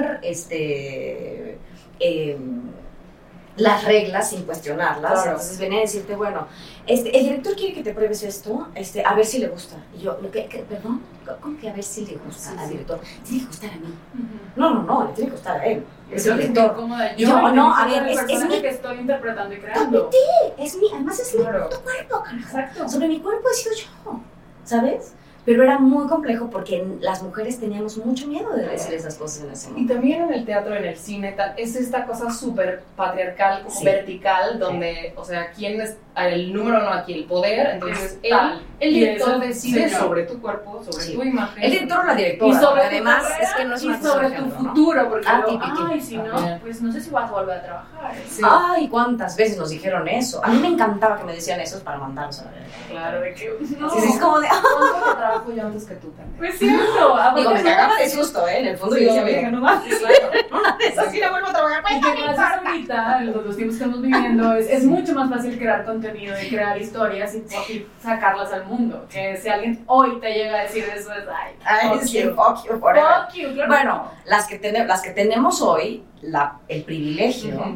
las reglas sin cuestionarlas. Claro. Entonces venía a decirte, bueno, el director quiere que te pruebes esto, a ver si le gusta. Y yo, perdón, ¿cómo que a ver si le gusta al director? Tiene que gustar a mí. No, le tiene que gustar a él. Es el director. Y yo, no, a ver, es mi que estoy interpretando y creando. Además es mi puto cuerpo, carajo. Exacto. Sobre mi cuerpo he sido yo, ¿sabes? Pero era muy complejo porque las mujeres teníamos mucho miedo de decir esas cosas en ese momento. Y también en el teatro, en el cine, es esta cosa súper patriarcal, como vertical, donde, o sea, quién es el número uno aquí, el poder, entonces el director decide sobre tu cuerpo, sobre tu imagen. El director o la directora, y sobre además es que no es y sobre tu futuro, porque si no, también. pues no sé si vas a volver a trabajar. Ay, cuántas veces nos dijeron eso. A mí me encantaba que me decían eso para mandarnos a la verga. Claro, de que no. Sí, es como de ¿cuánto trabajo yo antes que tú también? Pues cierto. Digo, me cagaba de susto, en el fondo yo decía, venga, no más. Una de esas sí la vuelvo a trabajar. Y que gracias ahorita, en los tiempos que estamos viviendo, es mucho más fácil crear contenido y crear historias y sacarlas al mundo. Que si alguien hoy te llega a decir eso, es fuck you, forever. Fuck you, claro. Bueno, las que tenemos hoy el privilegio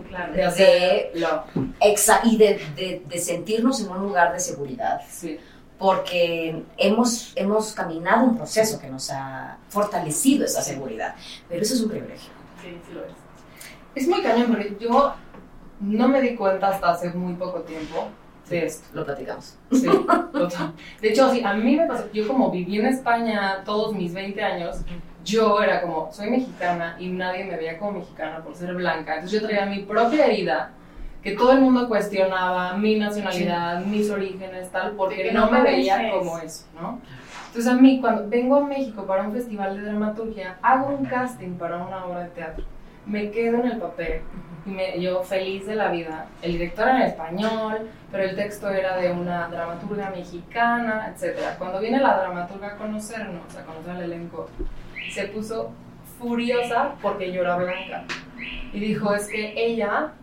de sentirnos en un lugar de seguridad. Sí. Porque hemos caminado un proceso que nos ha fortalecido esa seguridad. Pero eso es un privilegio. Sí, sí lo es. Es muy cañón porque yo no me di cuenta hasta hace muy poco tiempo de esto. Lo platicamos. Sí, total. De hecho, sí, a mí me pasó, yo como viví en España todos mis 20 años, yo era como, soy mexicana y nadie me veía como mexicana por ser blanca. Entonces yo traía mi propia herida, que todo el mundo cuestionaba mi nacionalidad, mis orígenes, tal, porque no me veía como eso, ¿no? Entonces a mí, cuando vengo a México para un festival de dramaturgia, hago un casting para una obra de teatro, me quedo en el papel y yo feliz de la vida. El director era en español, pero el texto era de una dramaturga mexicana, etc. Cuando viene la dramaturga a conocernos, a conocer al elenco, se puso furiosa porque yo era blanca y dijo, es que ella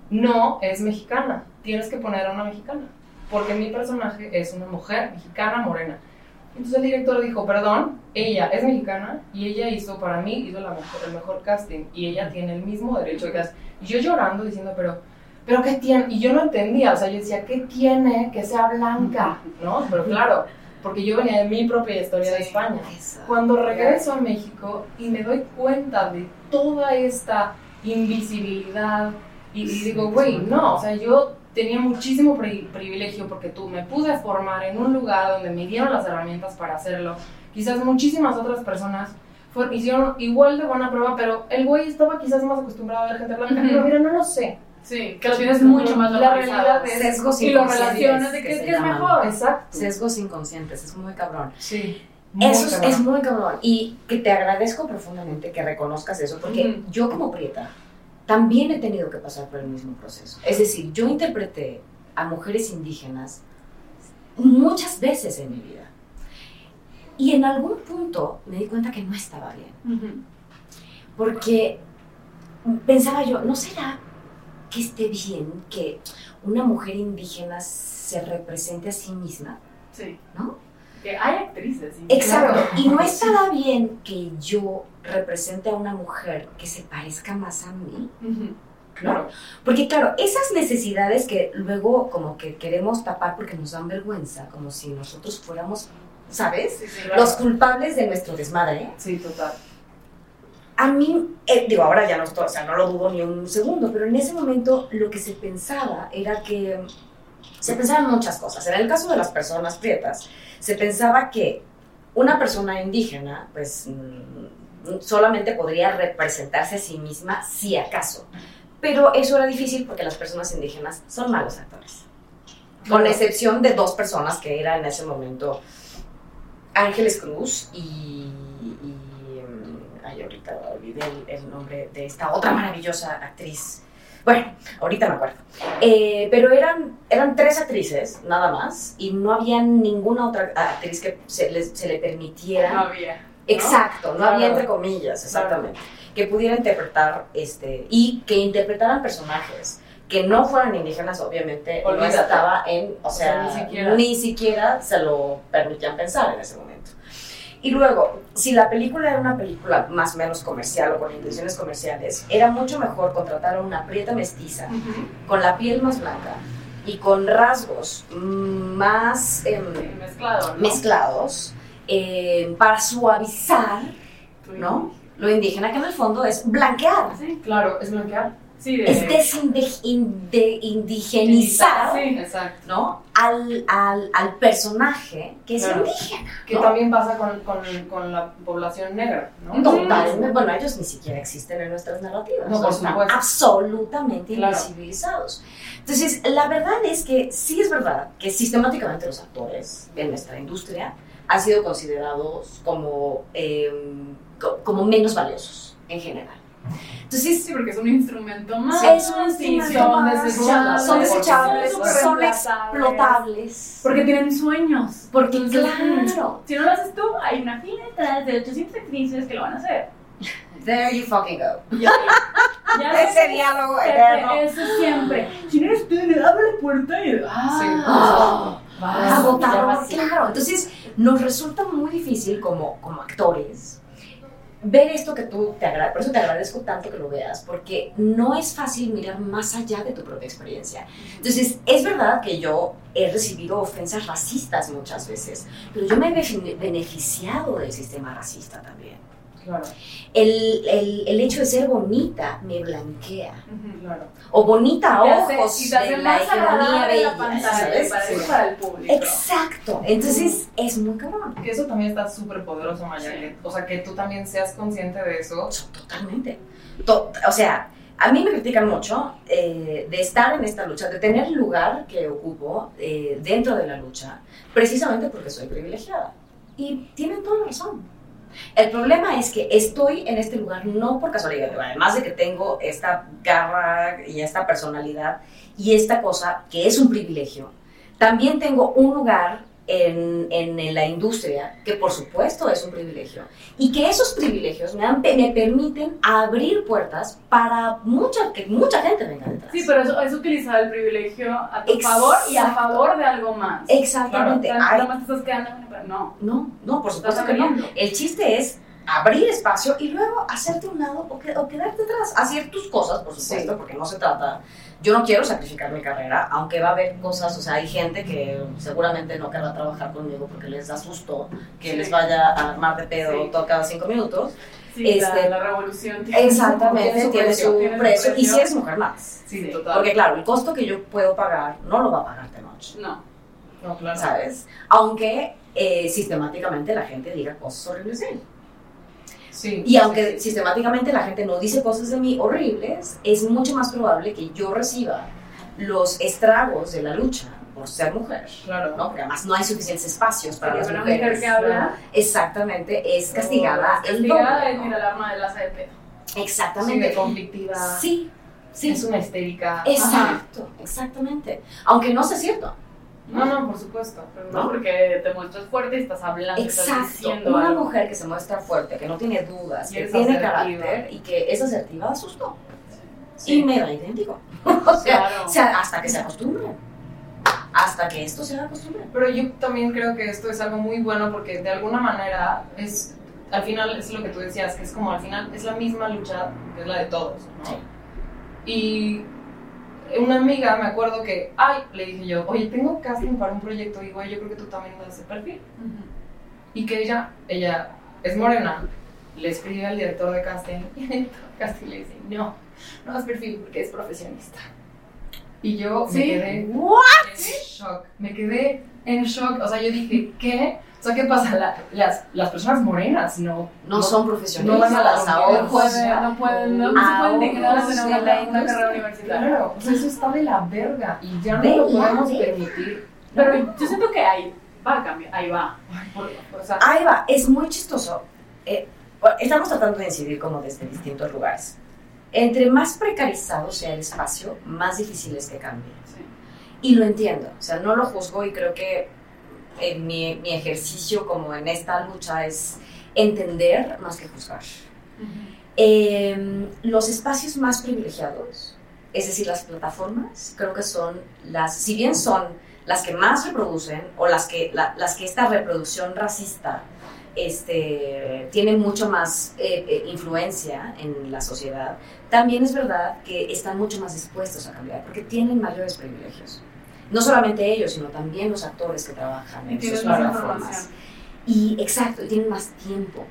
no es mexicana, tienes que poner a una mexicana, porque mi personaje es una mujer mexicana morena. Entonces el director dijo, perdón, ella es mexicana y ella hizo el mejor casting y ella tiene el mismo derecho de casting. Y yo llorando diciendo, pero ¿qué tiene? Y yo no entendía, o sea, yo decía, ¿qué tiene que sea blanca? ¿No? Pero claro, porque yo venía de mi propia historia de España. Cuando regreso a México y me doy cuenta de toda esta invisibilidad y digo, güey, no, o sea, yo tenía muchísimo privilegio porque me pude formar en un lugar donde me dieron las herramientas para hacerlo. Quizás muchísimas otras personas hicieron igual de buena prueba, pero el güey estaba quizás más acostumbrado a ver gente blanca. Pero mira, no lo sé. Sí, que lo tienes mucho más la realidad es sesgos y lo relacionas de que es mejor. Exacto. Sesgos inconscientes, es muy cabrón. Sí. Eso es muy cabrón. Y que te agradezco profundamente que reconozcas eso, porque yo como prieta también he tenido que pasar por el mismo proceso. Es decir, yo interpreté a mujeres indígenas muchas veces en mi vida. Y en algún punto me di cuenta que no estaba bien. Porque pensaba yo, ¿no será que esté bien que una mujer indígena se represente a sí misma? Sí. ¿No? Que hay actrices. ¿Sí? Exacto. Claro. Y no estará bien que yo represente a una mujer que se parezca más a mí. ¿No? Porque claro, esas necesidades que luego como que queremos tapar porque nos dan vergüenza, como si nosotros fuéramos, ¿sabes? Sí, claro. Los culpables de nuestro desmadre. Sí, total. A mí, ahora ya no lo dudo ni un segundo, pero en ese momento lo que se pensaba era que se pensaban muchas cosas. En el caso de las personas prietas, se pensaba que una persona indígena, pues, solamente podría representarse a sí misma si acaso. Pero eso era difícil porque las personas indígenas son malos actores. Con excepción de 2 personas que eran en ese momento Ángeles Cruz y ahorita olvidé el nombre de esta otra maravillosa actriz. Bueno, ahorita me acuerdo. Pero eran 3 actrices, nada más, y no había ninguna otra actriz que se le permitiera. No había. ¿No? Exacto, no Claro. había entre comillas, exactamente. Claro. Que pudiera interpretar, y que interpretaran personajes que no fueran indígenas, obviamente. Olvídate. No estaba o sea, ni siquiera se lo permitían pensar en ese momento. Y luego, si la película era una película más o menos comercial o con intenciones comerciales, era mucho mejor contratar a una prieta mestiza, con la piel más blanca y con rasgos más mezclados, para suavizar, ¿no?, lo indígena, que en el fondo es blanquear. Sí, claro, es blanquear. Sí, es desindigenizar, sí, exacto, ¿no?, al personaje que es indígena. Que también pasa con la población negra, ¿no? Totalmente. Bueno, ellos ni siquiera existen en nuestras narrativas. No, por están supuesto. absolutamente invisibilizados. Entonces, la verdad es que sí es verdad que sistemáticamente los actores de nuestra industria han sido considerados como menos valiosos en general. Entonces, sí, porque es un instrumento más. Es un instrumento más. Son desechables, son reemplazables, explotables. Porque tienen sueños. Porque, entonces, claro. Si no lo haces tú, hay una fila detrás de 800 actrices que lo van a hacer. There you fucking go. Ya Ese diálogo eterno. Eso siempre. Si no eres tú, le abre la puerta y. Agotador, claro. Entonces, nos resulta muy difícil como actores ver esto que tú te agradezco. Por eso te agradezco tanto que lo veas, porque no es fácil mirar más allá de tu propia experiencia. Entonces, es verdad que yo he recibido ofensas racistas muchas veces, pero yo me he beneficiado del sistema racista también. Claro. El hecho de ser bonita me blanquea. Claro. O bonita a ojos y te hace de la más hegemonía agradable la bella, pantalla, ¿sabes? para el público. Exacto. Entonces, es muy cabrón. Que eso también está súper poderoso, Maya. Sí. O sea, que tú también seas consciente de eso. Totalmente. O sea, a mí me critican mucho de estar en esta lucha, de tener el lugar que ocupo dentro de la lucha, precisamente porque soy privilegiada. Y tienen toda la razón. El problema es que estoy en este lugar no por casualidad, además de que tengo esta garra y esta personalidad y esta cosa que es un privilegio. También tengo un lugar en la industria, que por supuesto es un privilegio, y que esos privilegios me permiten abrir puertas para que mucha gente venga detrás. Sí, pero eso es utilizar el privilegio a tu favor y a favor de algo más. Exactamente. Claro, más te estás quedando, pero no, por supuesto que no. El chiste es abrir espacio y luego hacerte a un lado o quedarte atrás, hacer tus cosas, por supuesto, porque no se trata. Yo no quiero sacrificar mi carrera, aunque va a haber cosas, o sea, hay gente que seguramente no querrá trabajar conmigo porque les da susto que les vaya a armar de pedo cada 5 minutos. Sí, la revolución. Exactamente, tiene su precio. Y si eres mujer más. Sí, total. Porque claro, el costo que yo puedo pagar no lo va a pagar Tenoch. No, claro. ¿Sabes? Aunque sistemáticamente la gente diga cosas horribles de él. Sí, y aunque sistemáticamente la gente no dice cosas de mí horribles, es mucho más probable que yo reciba los estragos de la lucha por ser mujer. Claro. ¿no? Porque además no hay suficientes espacios para las una mujeres. mujer que habla. Exactamente, es castigada. Castigada es, mira, la arma de laza de pedo. Exactamente. Sí, de conflictiva. Sí. Es una histérica. Exacto, exactamente. Aunque no sea cierto. No, por supuesto. Pero no, porque te muestras fuerte y estás hablando. Exacto. Estás diciendo Una algo. mujer que se muestra fuerte, que no tiene dudas, Y que es tiene asertiva. carácter y que es asertiva, da susto. Sí. Y me da idéntico. o sea, Claro. hasta que se acostumbren. Hasta que esto se acostumbre. Pero yo también creo que esto es algo muy bueno porque de alguna manera al final es lo que tú decías, que es como al final es la misma lucha que es la de todos, ¿no? Sí. Y una amiga, me acuerdo que, le dije yo, oye, tengo casting para un proyecto, y güey, yo creo que tú también das ese perfil. Y que ella es morena, le escribe al director de casting, y el director de casting le dice, no das perfil porque es profesionista. Y yo me quedé en shock, o sea, yo dije, ¿qué? O sea, ¿qué pasa? Las personas morenas no son profesionales. No van a las No pueden se pueden dignar de una carrera universitaria. Claro, o sea, eso está de la verga y ya no lo podemos permitir. Pero yo siento que ahí va a cambiar, ahí va. Ahí va, es muy chistoso. Estamos tratando de incidir como desde distintos lugares. Entre más precarizado sea el espacio, más difícil es que cambie. Sí. Y lo entiendo, o sea, no lo juzgo y creo que mi ejercicio como en esta lucha es entender más que juzgar. Los espacios más privilegiados, es decir, las plataformas, creo que son si bien son las que más reproducen o las que esta reproducción racista tiene mucho más influencia en la sociedad, también es verdad que están mucho más dispuestos a cambiar porque tienen mayores privilegios. No solamente ellos, sino también los actores que trabajan en sus plataformas. Y exacto, tienen más tiempo.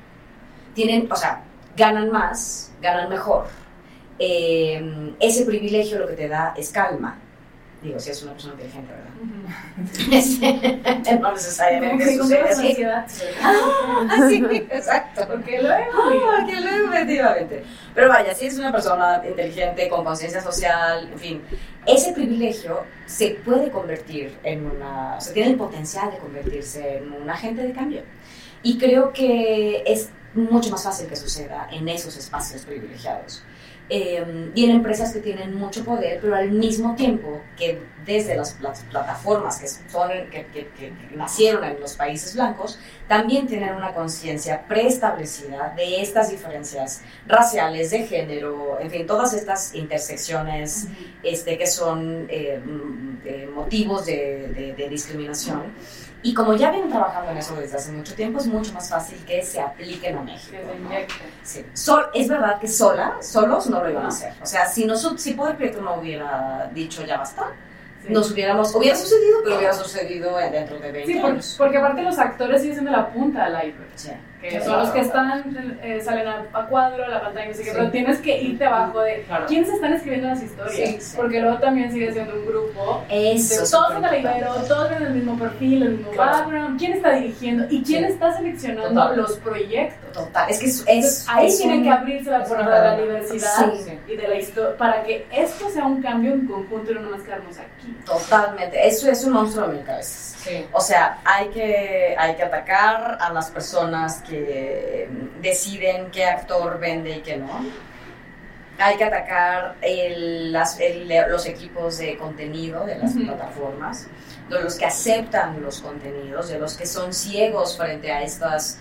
Ganan más, ganan mejor. Ese privilegio lo que te da es calma. Digo, si es una persona inteligente, ¿verdad? No necesariamente sucede así. Sí, exacto. Porque luego, efectivamente. Pero vaya, si es una persona inteligente, con conciencia social, en fin, ese privilegio se puede convertir tiene el potencial de convertirse en un agente de cambio. Y creo que es mucho más fácil que suceda en esos espacios privilegiados. Y en empresas que tienen mucho poder, pero al mismo tiempo que desde las plataformas que nacieron en los países blancos, también tienen una conciencia preestablecida de estas diferencias raciales, de género, en fin, todas estas intersecciones que son motivos de discriminación. Y como ya vienen trabajando en eso desde hace mucho tiempo, es mucho más fácil que se apliquen a México. Sí. Es verdad que solos no lo iban a hacer. O sea, si Poder Prieto no hubiera dicho ya basta, hubiera sucedido, pero hubiera sucedido dentro de 20 años. Porque aparte los actores siguen siendo la punta del iceberg. Sí. Que son los que salen a cuadro, a la pantalla, no sé qué, pero tienes que irte abajo de quiénes están escribiendo las historias. Sí. Porque luego también sigue siendo un grupo. Eso. Todos son galigueros, todos tienen el mismo perfil, el mismo background. ¿Quién está dirigiendo y quién está seleccionando los proyectos? Total. Es que ahí tienen que abrirse la puerta de la diversidad y de la historia para que esto sea un cambio en conjunto y no nomás quedarnos aquí. Totalmente. Eso es un monstruo en mi cabeza. Sí. O sea, hay que atacar a las personas que deciden qué actor vende y qué no. hay que atacar los equipos de contenido de las plataformas, de los que aceptan los contenidos, de los que son ciegos frente a estos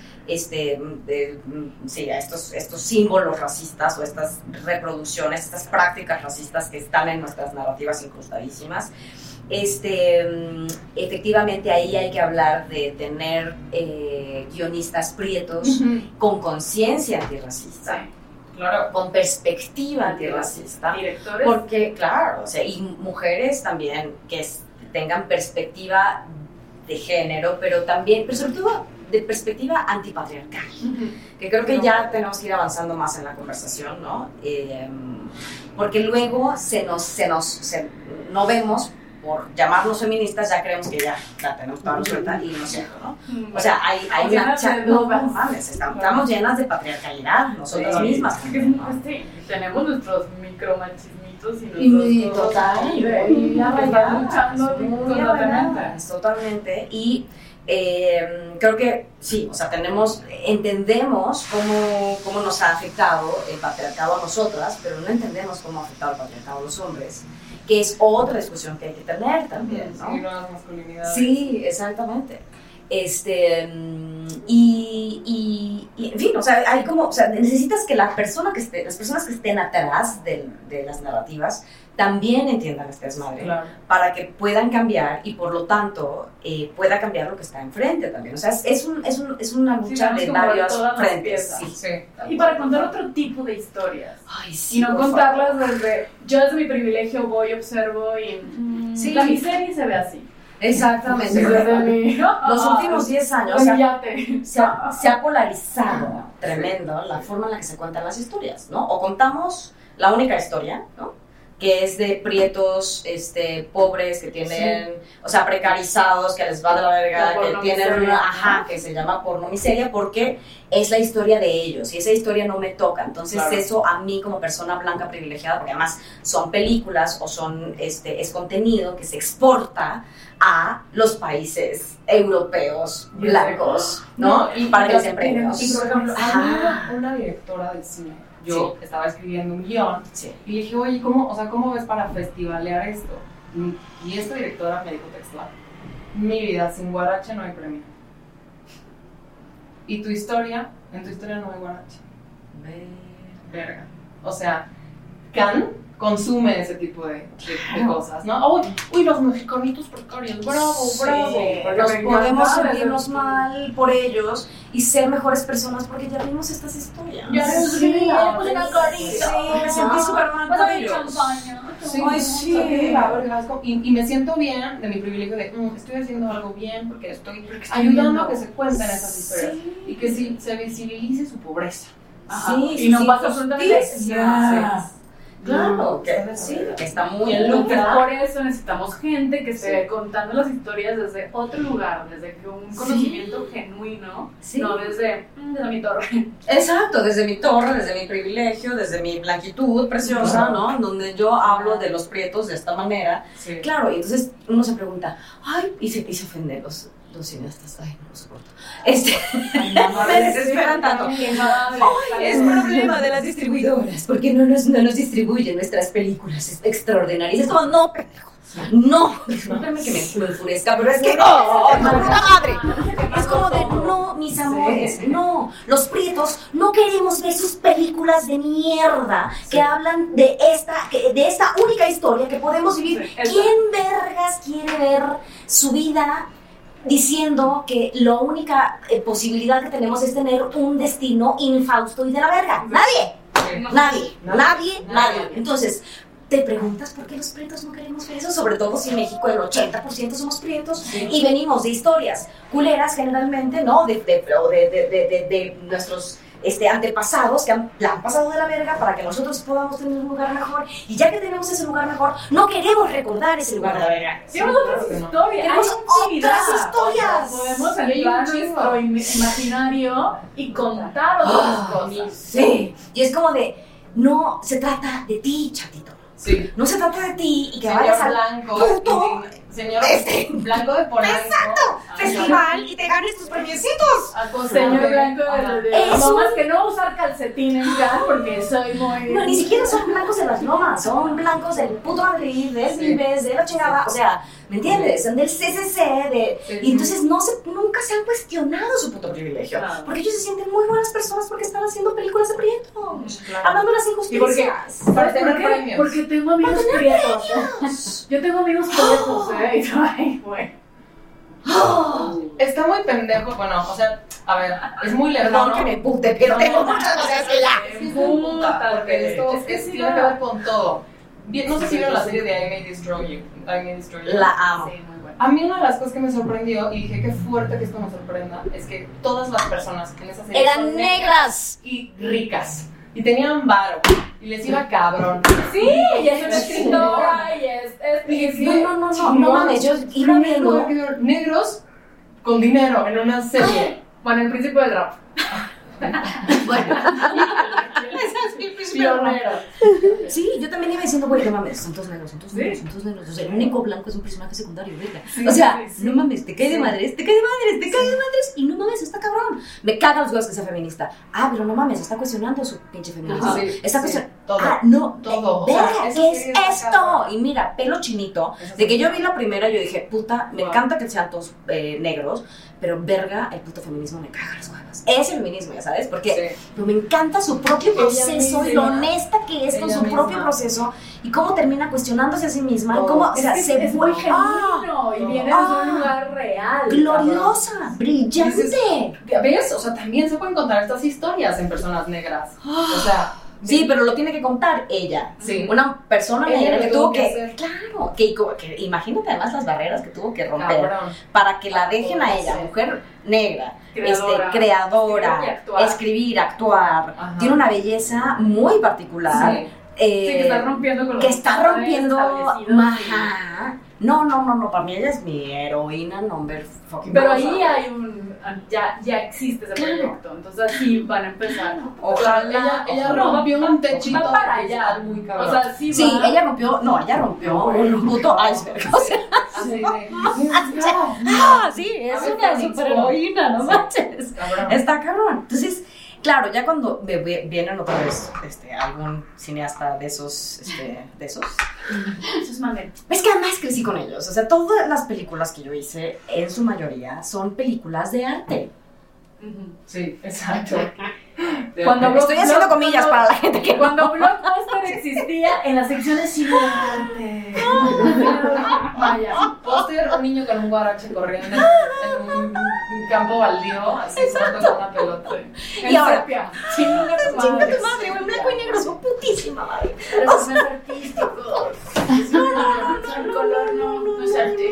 símbolos racistas o estas reproducciones, estas prácticas racistas que están en nuestras narrativas incrustadísimas. Efectivamente ahí hay que hablar de tener guionistas prietos con conciencia antirracista, claro, con perspectiva antirracista, directores, porque claro, o sea, y mujeres también que tengan perspectiva de género, pero sobre todo de perspectiva antipatriarcal, que creo que ya tenemos que ir avanzando más en la conversación, ¿no? Porque luego no vemos, por llamarnos feministas, ya creemos que ya tenemos toda resuelta y no es cierto, ¿no? O sea, hay una estamos llenas de patriarcalidad, nosotras mismas. ¿No? Sí, tenemos nuestros micromachismitos y nuestros totalmente. Y creo que sí, o sea, entendemos cómo nos ha afectado el patriarcado a nosotras, pero no entendemos cómo ha afectado el patriarcado a los hombres, que es otra discusión que hay que tener también, ¿no? Sí, nuevas masculinidades. Sí, exactamente. Y en fin, o sea, necesitas que las personas que estén atrás de las narrativas también entiendan este desmadre, claro, para que puedan cambiar y por lo tanto pueda cambiar lo que está enfrente también. O sea, es una lucha de varios frentes. Sí. Y para contar otro tipo de historias. Ay, sí, y no contarlas desde yo desde mi privilegio voy, observo y la miseria se ve así. Exactamente. Los últimos 10 años se ha polarizado tremendo la forma en la que se cuentan las historias, ¿no? O contamos la única historia, ¿no? Que es de prietos, pobres, que tienen, o sea, precarizados, que les va de la verga, que tienen que se llama porno miseria, porque es la historia de ellos, y esa historia no me toca. Entonces, claro, eso a mí como persona blanca privilegiada, porque además son películas o son, es contenido que se exporta a los países europeos blancos, ¿no? Y para que les den premios. Y por ejemplo, una directora de cine, yo estaba escribiendo un guión y le dije, oye, ¿cómo ves para festivalear esto? Y esta directora me dijo textual, mi vida sin guarache no hay premio. Y en tu historia no hay guarache. Verga. O sea, Cannes consume ese tipo de cosas, ¿no? Uy, los mexicanitos precarios, bravo. Nos podemos sentirnos mal por ellos y ser mejores personas porque ya vimos estas historias. Ya puse una carita. Sí, me sentí súper mal por ellos. Y me siento bien de mi privilegio de estoy haciendo algo bien porque estoy ayudando a que se cuenten esas historias y que se visibilice su pobreza. Y no pasa absolutamente nada. Claro, que está muy bien. Por eso necesitamos gente que esté contando las historias desde otro lugar, desde un conocimiento genuino, no desde mi torre. Exacto, desde mi torre, desde mi privilegio, desde mi blanquitud preciosa, ¿no? Donde yo hablo de los prietos de esta manera. Sí. Claro, y entonces uno se pregunta, y se ofende los cineastas, no lo soporto. Me desesperan tanto. Es problema de las distribuidoras, porque no nos distribuyen nuestras películas extraordinarias. Es como, no, pendejo. No, déjame que me enfurezca, pero es que puta madre. Es como de, no, mis amores, no. Los prietos no queremos ver sus películas de mierda que hablan de esta única historia que podemos vivir. ¿Quién vergas quiere ver su vida diciendo que la única posibilidad que tenemos es tener un destino infausto y de la verga? Nadie. Entonces, ¿te preguntas por qué los prietos no queremos ver eso? Sobre todo si en México el 80% somos prietos y venimos de historias culeras generalmente, ¿no? De nuestros antepasados que la han pasado de la verga para que nosotros podamos tener un lugar mejor, y ya que tenemos ese lugar mejor, no queremos recordar ese lugar de la verga. Tenemos otras historias. Podemos entrar en nuestro imaginario y contar otras cosas. Sí, y es como de, no se trata de ti, chatito. Sí. No se trata de ti y que vayas al blanco, puto señor blanco de Polanco. Exacto. festival y te ganes tus premiecitos. Señor Blanco de Eso. mamás que no usar calcetín en Cannes porque soy muy... No, ni siquiera son blancos de las lomas, son blancos del puto Madrid, del Vives, de la chingada, o sea, ¿me entiendes? Son del CCC, y entonces nunca se han cuestionado su puto privilegio, Claro. porque ellos se sienten muy buenas personas porque están haciendo películas de prietos, Claro. hablando de las ¿Y por qué? injusticias. ¿Sabes Para por tener qué? premios. Porque tengo amigos prietos. Yo tengo amigos prietos, y tú, ay, güey. Está muy pendejo, bueno, o sea, a ver, es muy Perdón lejano. que me pute, pero tengo muchas cosas que ya. Es que es un puta, porque esto Es que sí tiene la- que ver con todo. No sé si vieron la serie de I May Destroy You. La amo. Sí, muy bueno. A mí una de las cosas que me sorprendió, y dije qué fuerte que esto me sorprenda, es que todas las personas en esa serie Eran son negras. y ricas. Y tenían varo. Y les iba cabrón. Sí, y es una escritora, y es No mames, yo iba viendo. Negros con dinero en una serie. Bueno, el principio del rap. Pionero. Sí, yo también iba diciendo, güey, no mames, son todos negros, son todos negros, son todos negros. O sea, el único blanco es un personaje secundario, verga. O sea, no mames, te cae de madres, y no mames, está cabrón. Me cagan los huevos que sea feminista. Ah, pero no mames, está cuestionando su pinche feminismo. Sí, Está sí, cuestionando. todo. Ah, no, Todo, o sea, verga, esa ¿qué es serie está esto? cabrón. Y mira, pelo chinito. Esa De que serie. yo vi la primera, yo dije, puta, me Wow. encanta que sean todos negros, pero verga, el puto feminismo me caga los huevos. Es el feminismo, ya sabes, porque Sí. pero me encanta su propio Ella proceso y lo misma. honesta que es con Ella su propio misma. proceso y cómo termina cuestionándose a sí misma y Todo. cómo, o sea, es se es muy vuelve genuino y viene desde un lugar real. gloriosa, brillante. ¿Ves? O sea, también se pueden contar estas historias en personas negras. O sea, Sí, pero lo tiene que contar ella. Sí. Una persona Ella negra lo que tuvo tuvo que que, hacer. claro, que imagínate además las barreras que tuvo que romper cabrón. para que la dejen a ella, Sí. mujer negra, Creadora. creadora, Escribir y actuar. Ajá. tiene una belleza muy particular. Sí. Sí, que está rompiendo con los que está estándares rompiendo. establecidos, Ajá. No, para mí ella es mi heroína number fucking Pero one. ahí hay ya existe ese proyecto, entonces así van a empezar. Ojalá. Ella No, rompió un techito va para de allá. cristal muy cabrón. O sea, sí, Sí, va. ella rompió un puto iceberg. O sea, Así de, sí, A es ver, una Fénix, superheroína, no Sí. manches. cabrón. Está cabrón. Entonces, claro, ya cuando vienen otra vez algún cineasta de esos. Eso es manera. Es que además crecí con ellos. O sea, todas las películas que yo hice, en su mayoría, son películas de arte. Sí, exacto. Cuando Estoy haciendo Blockbuster- comillas para la gente que no. Cuando Blockbuster existía en la sección de cine de arte. Vaya. Póster, un niño con un guarache corriendo en un campo baldío, así jugando con una pelota. Y ahora, sepia. Chinga tu chinga madre. tu madre, güey, en blanco y negro, son putísima madre. Pero eso no es artístico. El color no es arte.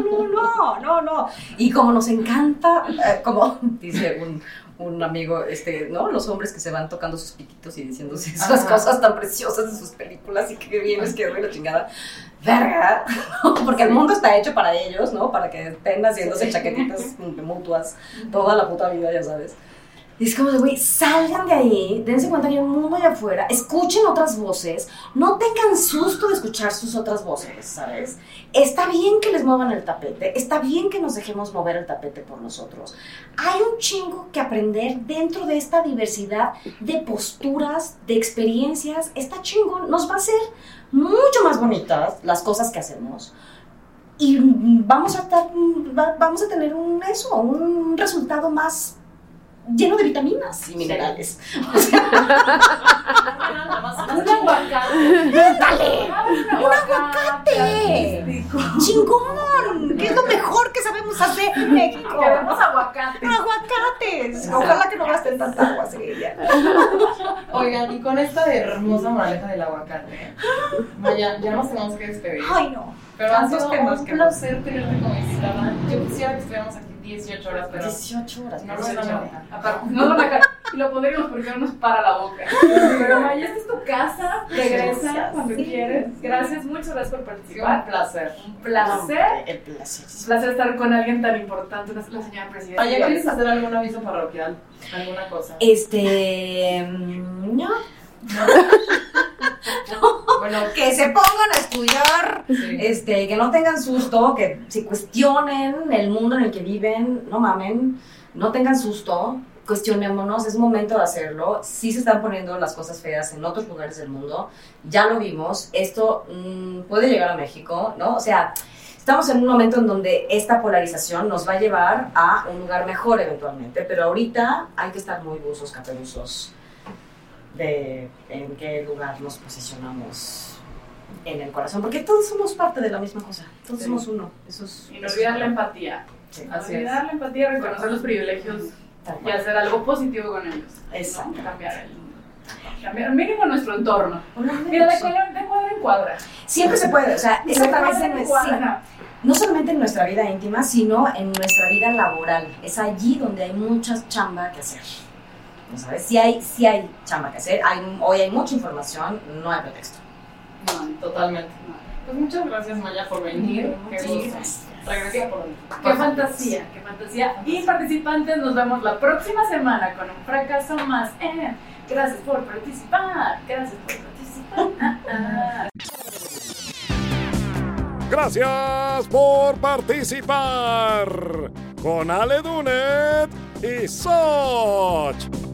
No. Y como nos encanta, como dice un amigo, ¿no? Los hombres que se van tocando sus piquitos y diciéndose esas Ajá. cosas tan preciosas de sus películas y que bien les quedó y la chingada. Verga, porque el mundo está hecho para ellos, ¿no? Para que estén haciéndose chaquetitas mutuas toda la puta vida, ya sabes. Y es como de, güey, salgan de ahí, dense cuenta que hay un mundo allá afuera, escuchen otras voces, no tengan susto de escuchar sus otras voces, ¿sabes? Está bien que les muevan el tapete, está bien que nos dejemos mover el tapete por nosotros. Hay un chingo que aprender dentro de esta diversidad de posturas, de experiencias, está chingón, nos va a hacer mucho más bonitas las cosas que hacemos. Y vamos a tener un resultado más lleno de vitaminas y minerales. Un aguacate. ¡Dale! ¡Un aguacate! ¡Chingón! ¿Qué es lo mejor que sabemos hacer en México? Queremos aguacate. ¡Aguacates! Ojalá que no gasten tanta agua, Sevilla. Oigan, y con esta hermosa moraleja del aguacate, Maya, ya nos tenemos que despedir. Ay, no. Pero ha tantos sido temas un que placer tenerte como invitada. Yo quisiera que estuviéramos aquí 18 horas, pero 18 horas. no no lo sé, he hecho. chavo. Aparte, no lo dejar. Y lo pondríamos porque no nos para la boca. Pero Maya, esta es tu casa. Regresa Gracias. cuando Sí. quieres. Gracias, muchas gracias por Sí, un participar. placer. Un placer. El placer. Un placer estar con alguien tan importante, la señora presidenta. Maya, ¿quieres hacer algún aviso parroquial? ¿Alguna cosa? No. Bueno, Que se pongan a estudiar Sí. Que no tengan susto, que se cuestionen el mundo en el que viven, no mamen, no tengan susto, cuestionémonos, es momento de hacerlo. Sí se están poniendo las cosas feas en otros lugares del mundo, ya lo vimos, esto puede llegar a México, ¿no? O sea, estamos en un momento en donde esta polarización nos va a llevar a un lugar mejor eventualmente, pero ahorita hay que estar muy buzos, caperuzos de en qué lugar nos posicionamos en el corazón, porque todos somos parte de la misma cosa, todos somos uno. Y no olvidar la empatía. Sí. No olvidar la empatía, reconocer los privilegios y hacer algo positivo con ellos. Exacto. ¿No? Cambiar mínimo nuestro entorno. Mira, de cuadra en cuadra. Siempre se puede, o sea, es a través de cuadra. no solamente en nuestra vida íntima, sino en nuestra vida laboral. Es allí donde hay mucha chamba que hacer. ¿No sabes? Sí hay chamba que hacer. Hoy hay mucha información, no hay pretexto. No, totalmente. Pues muchas gracias, Maya, por venir. Qué gusto. Regresa por Qué fantasía, qué fantasía. Y participantes, nos vemos la próxima semana con un fracaso más. Gracias por participar. Gracias por participar. Gracias por participar con Ale Dunet y Soch.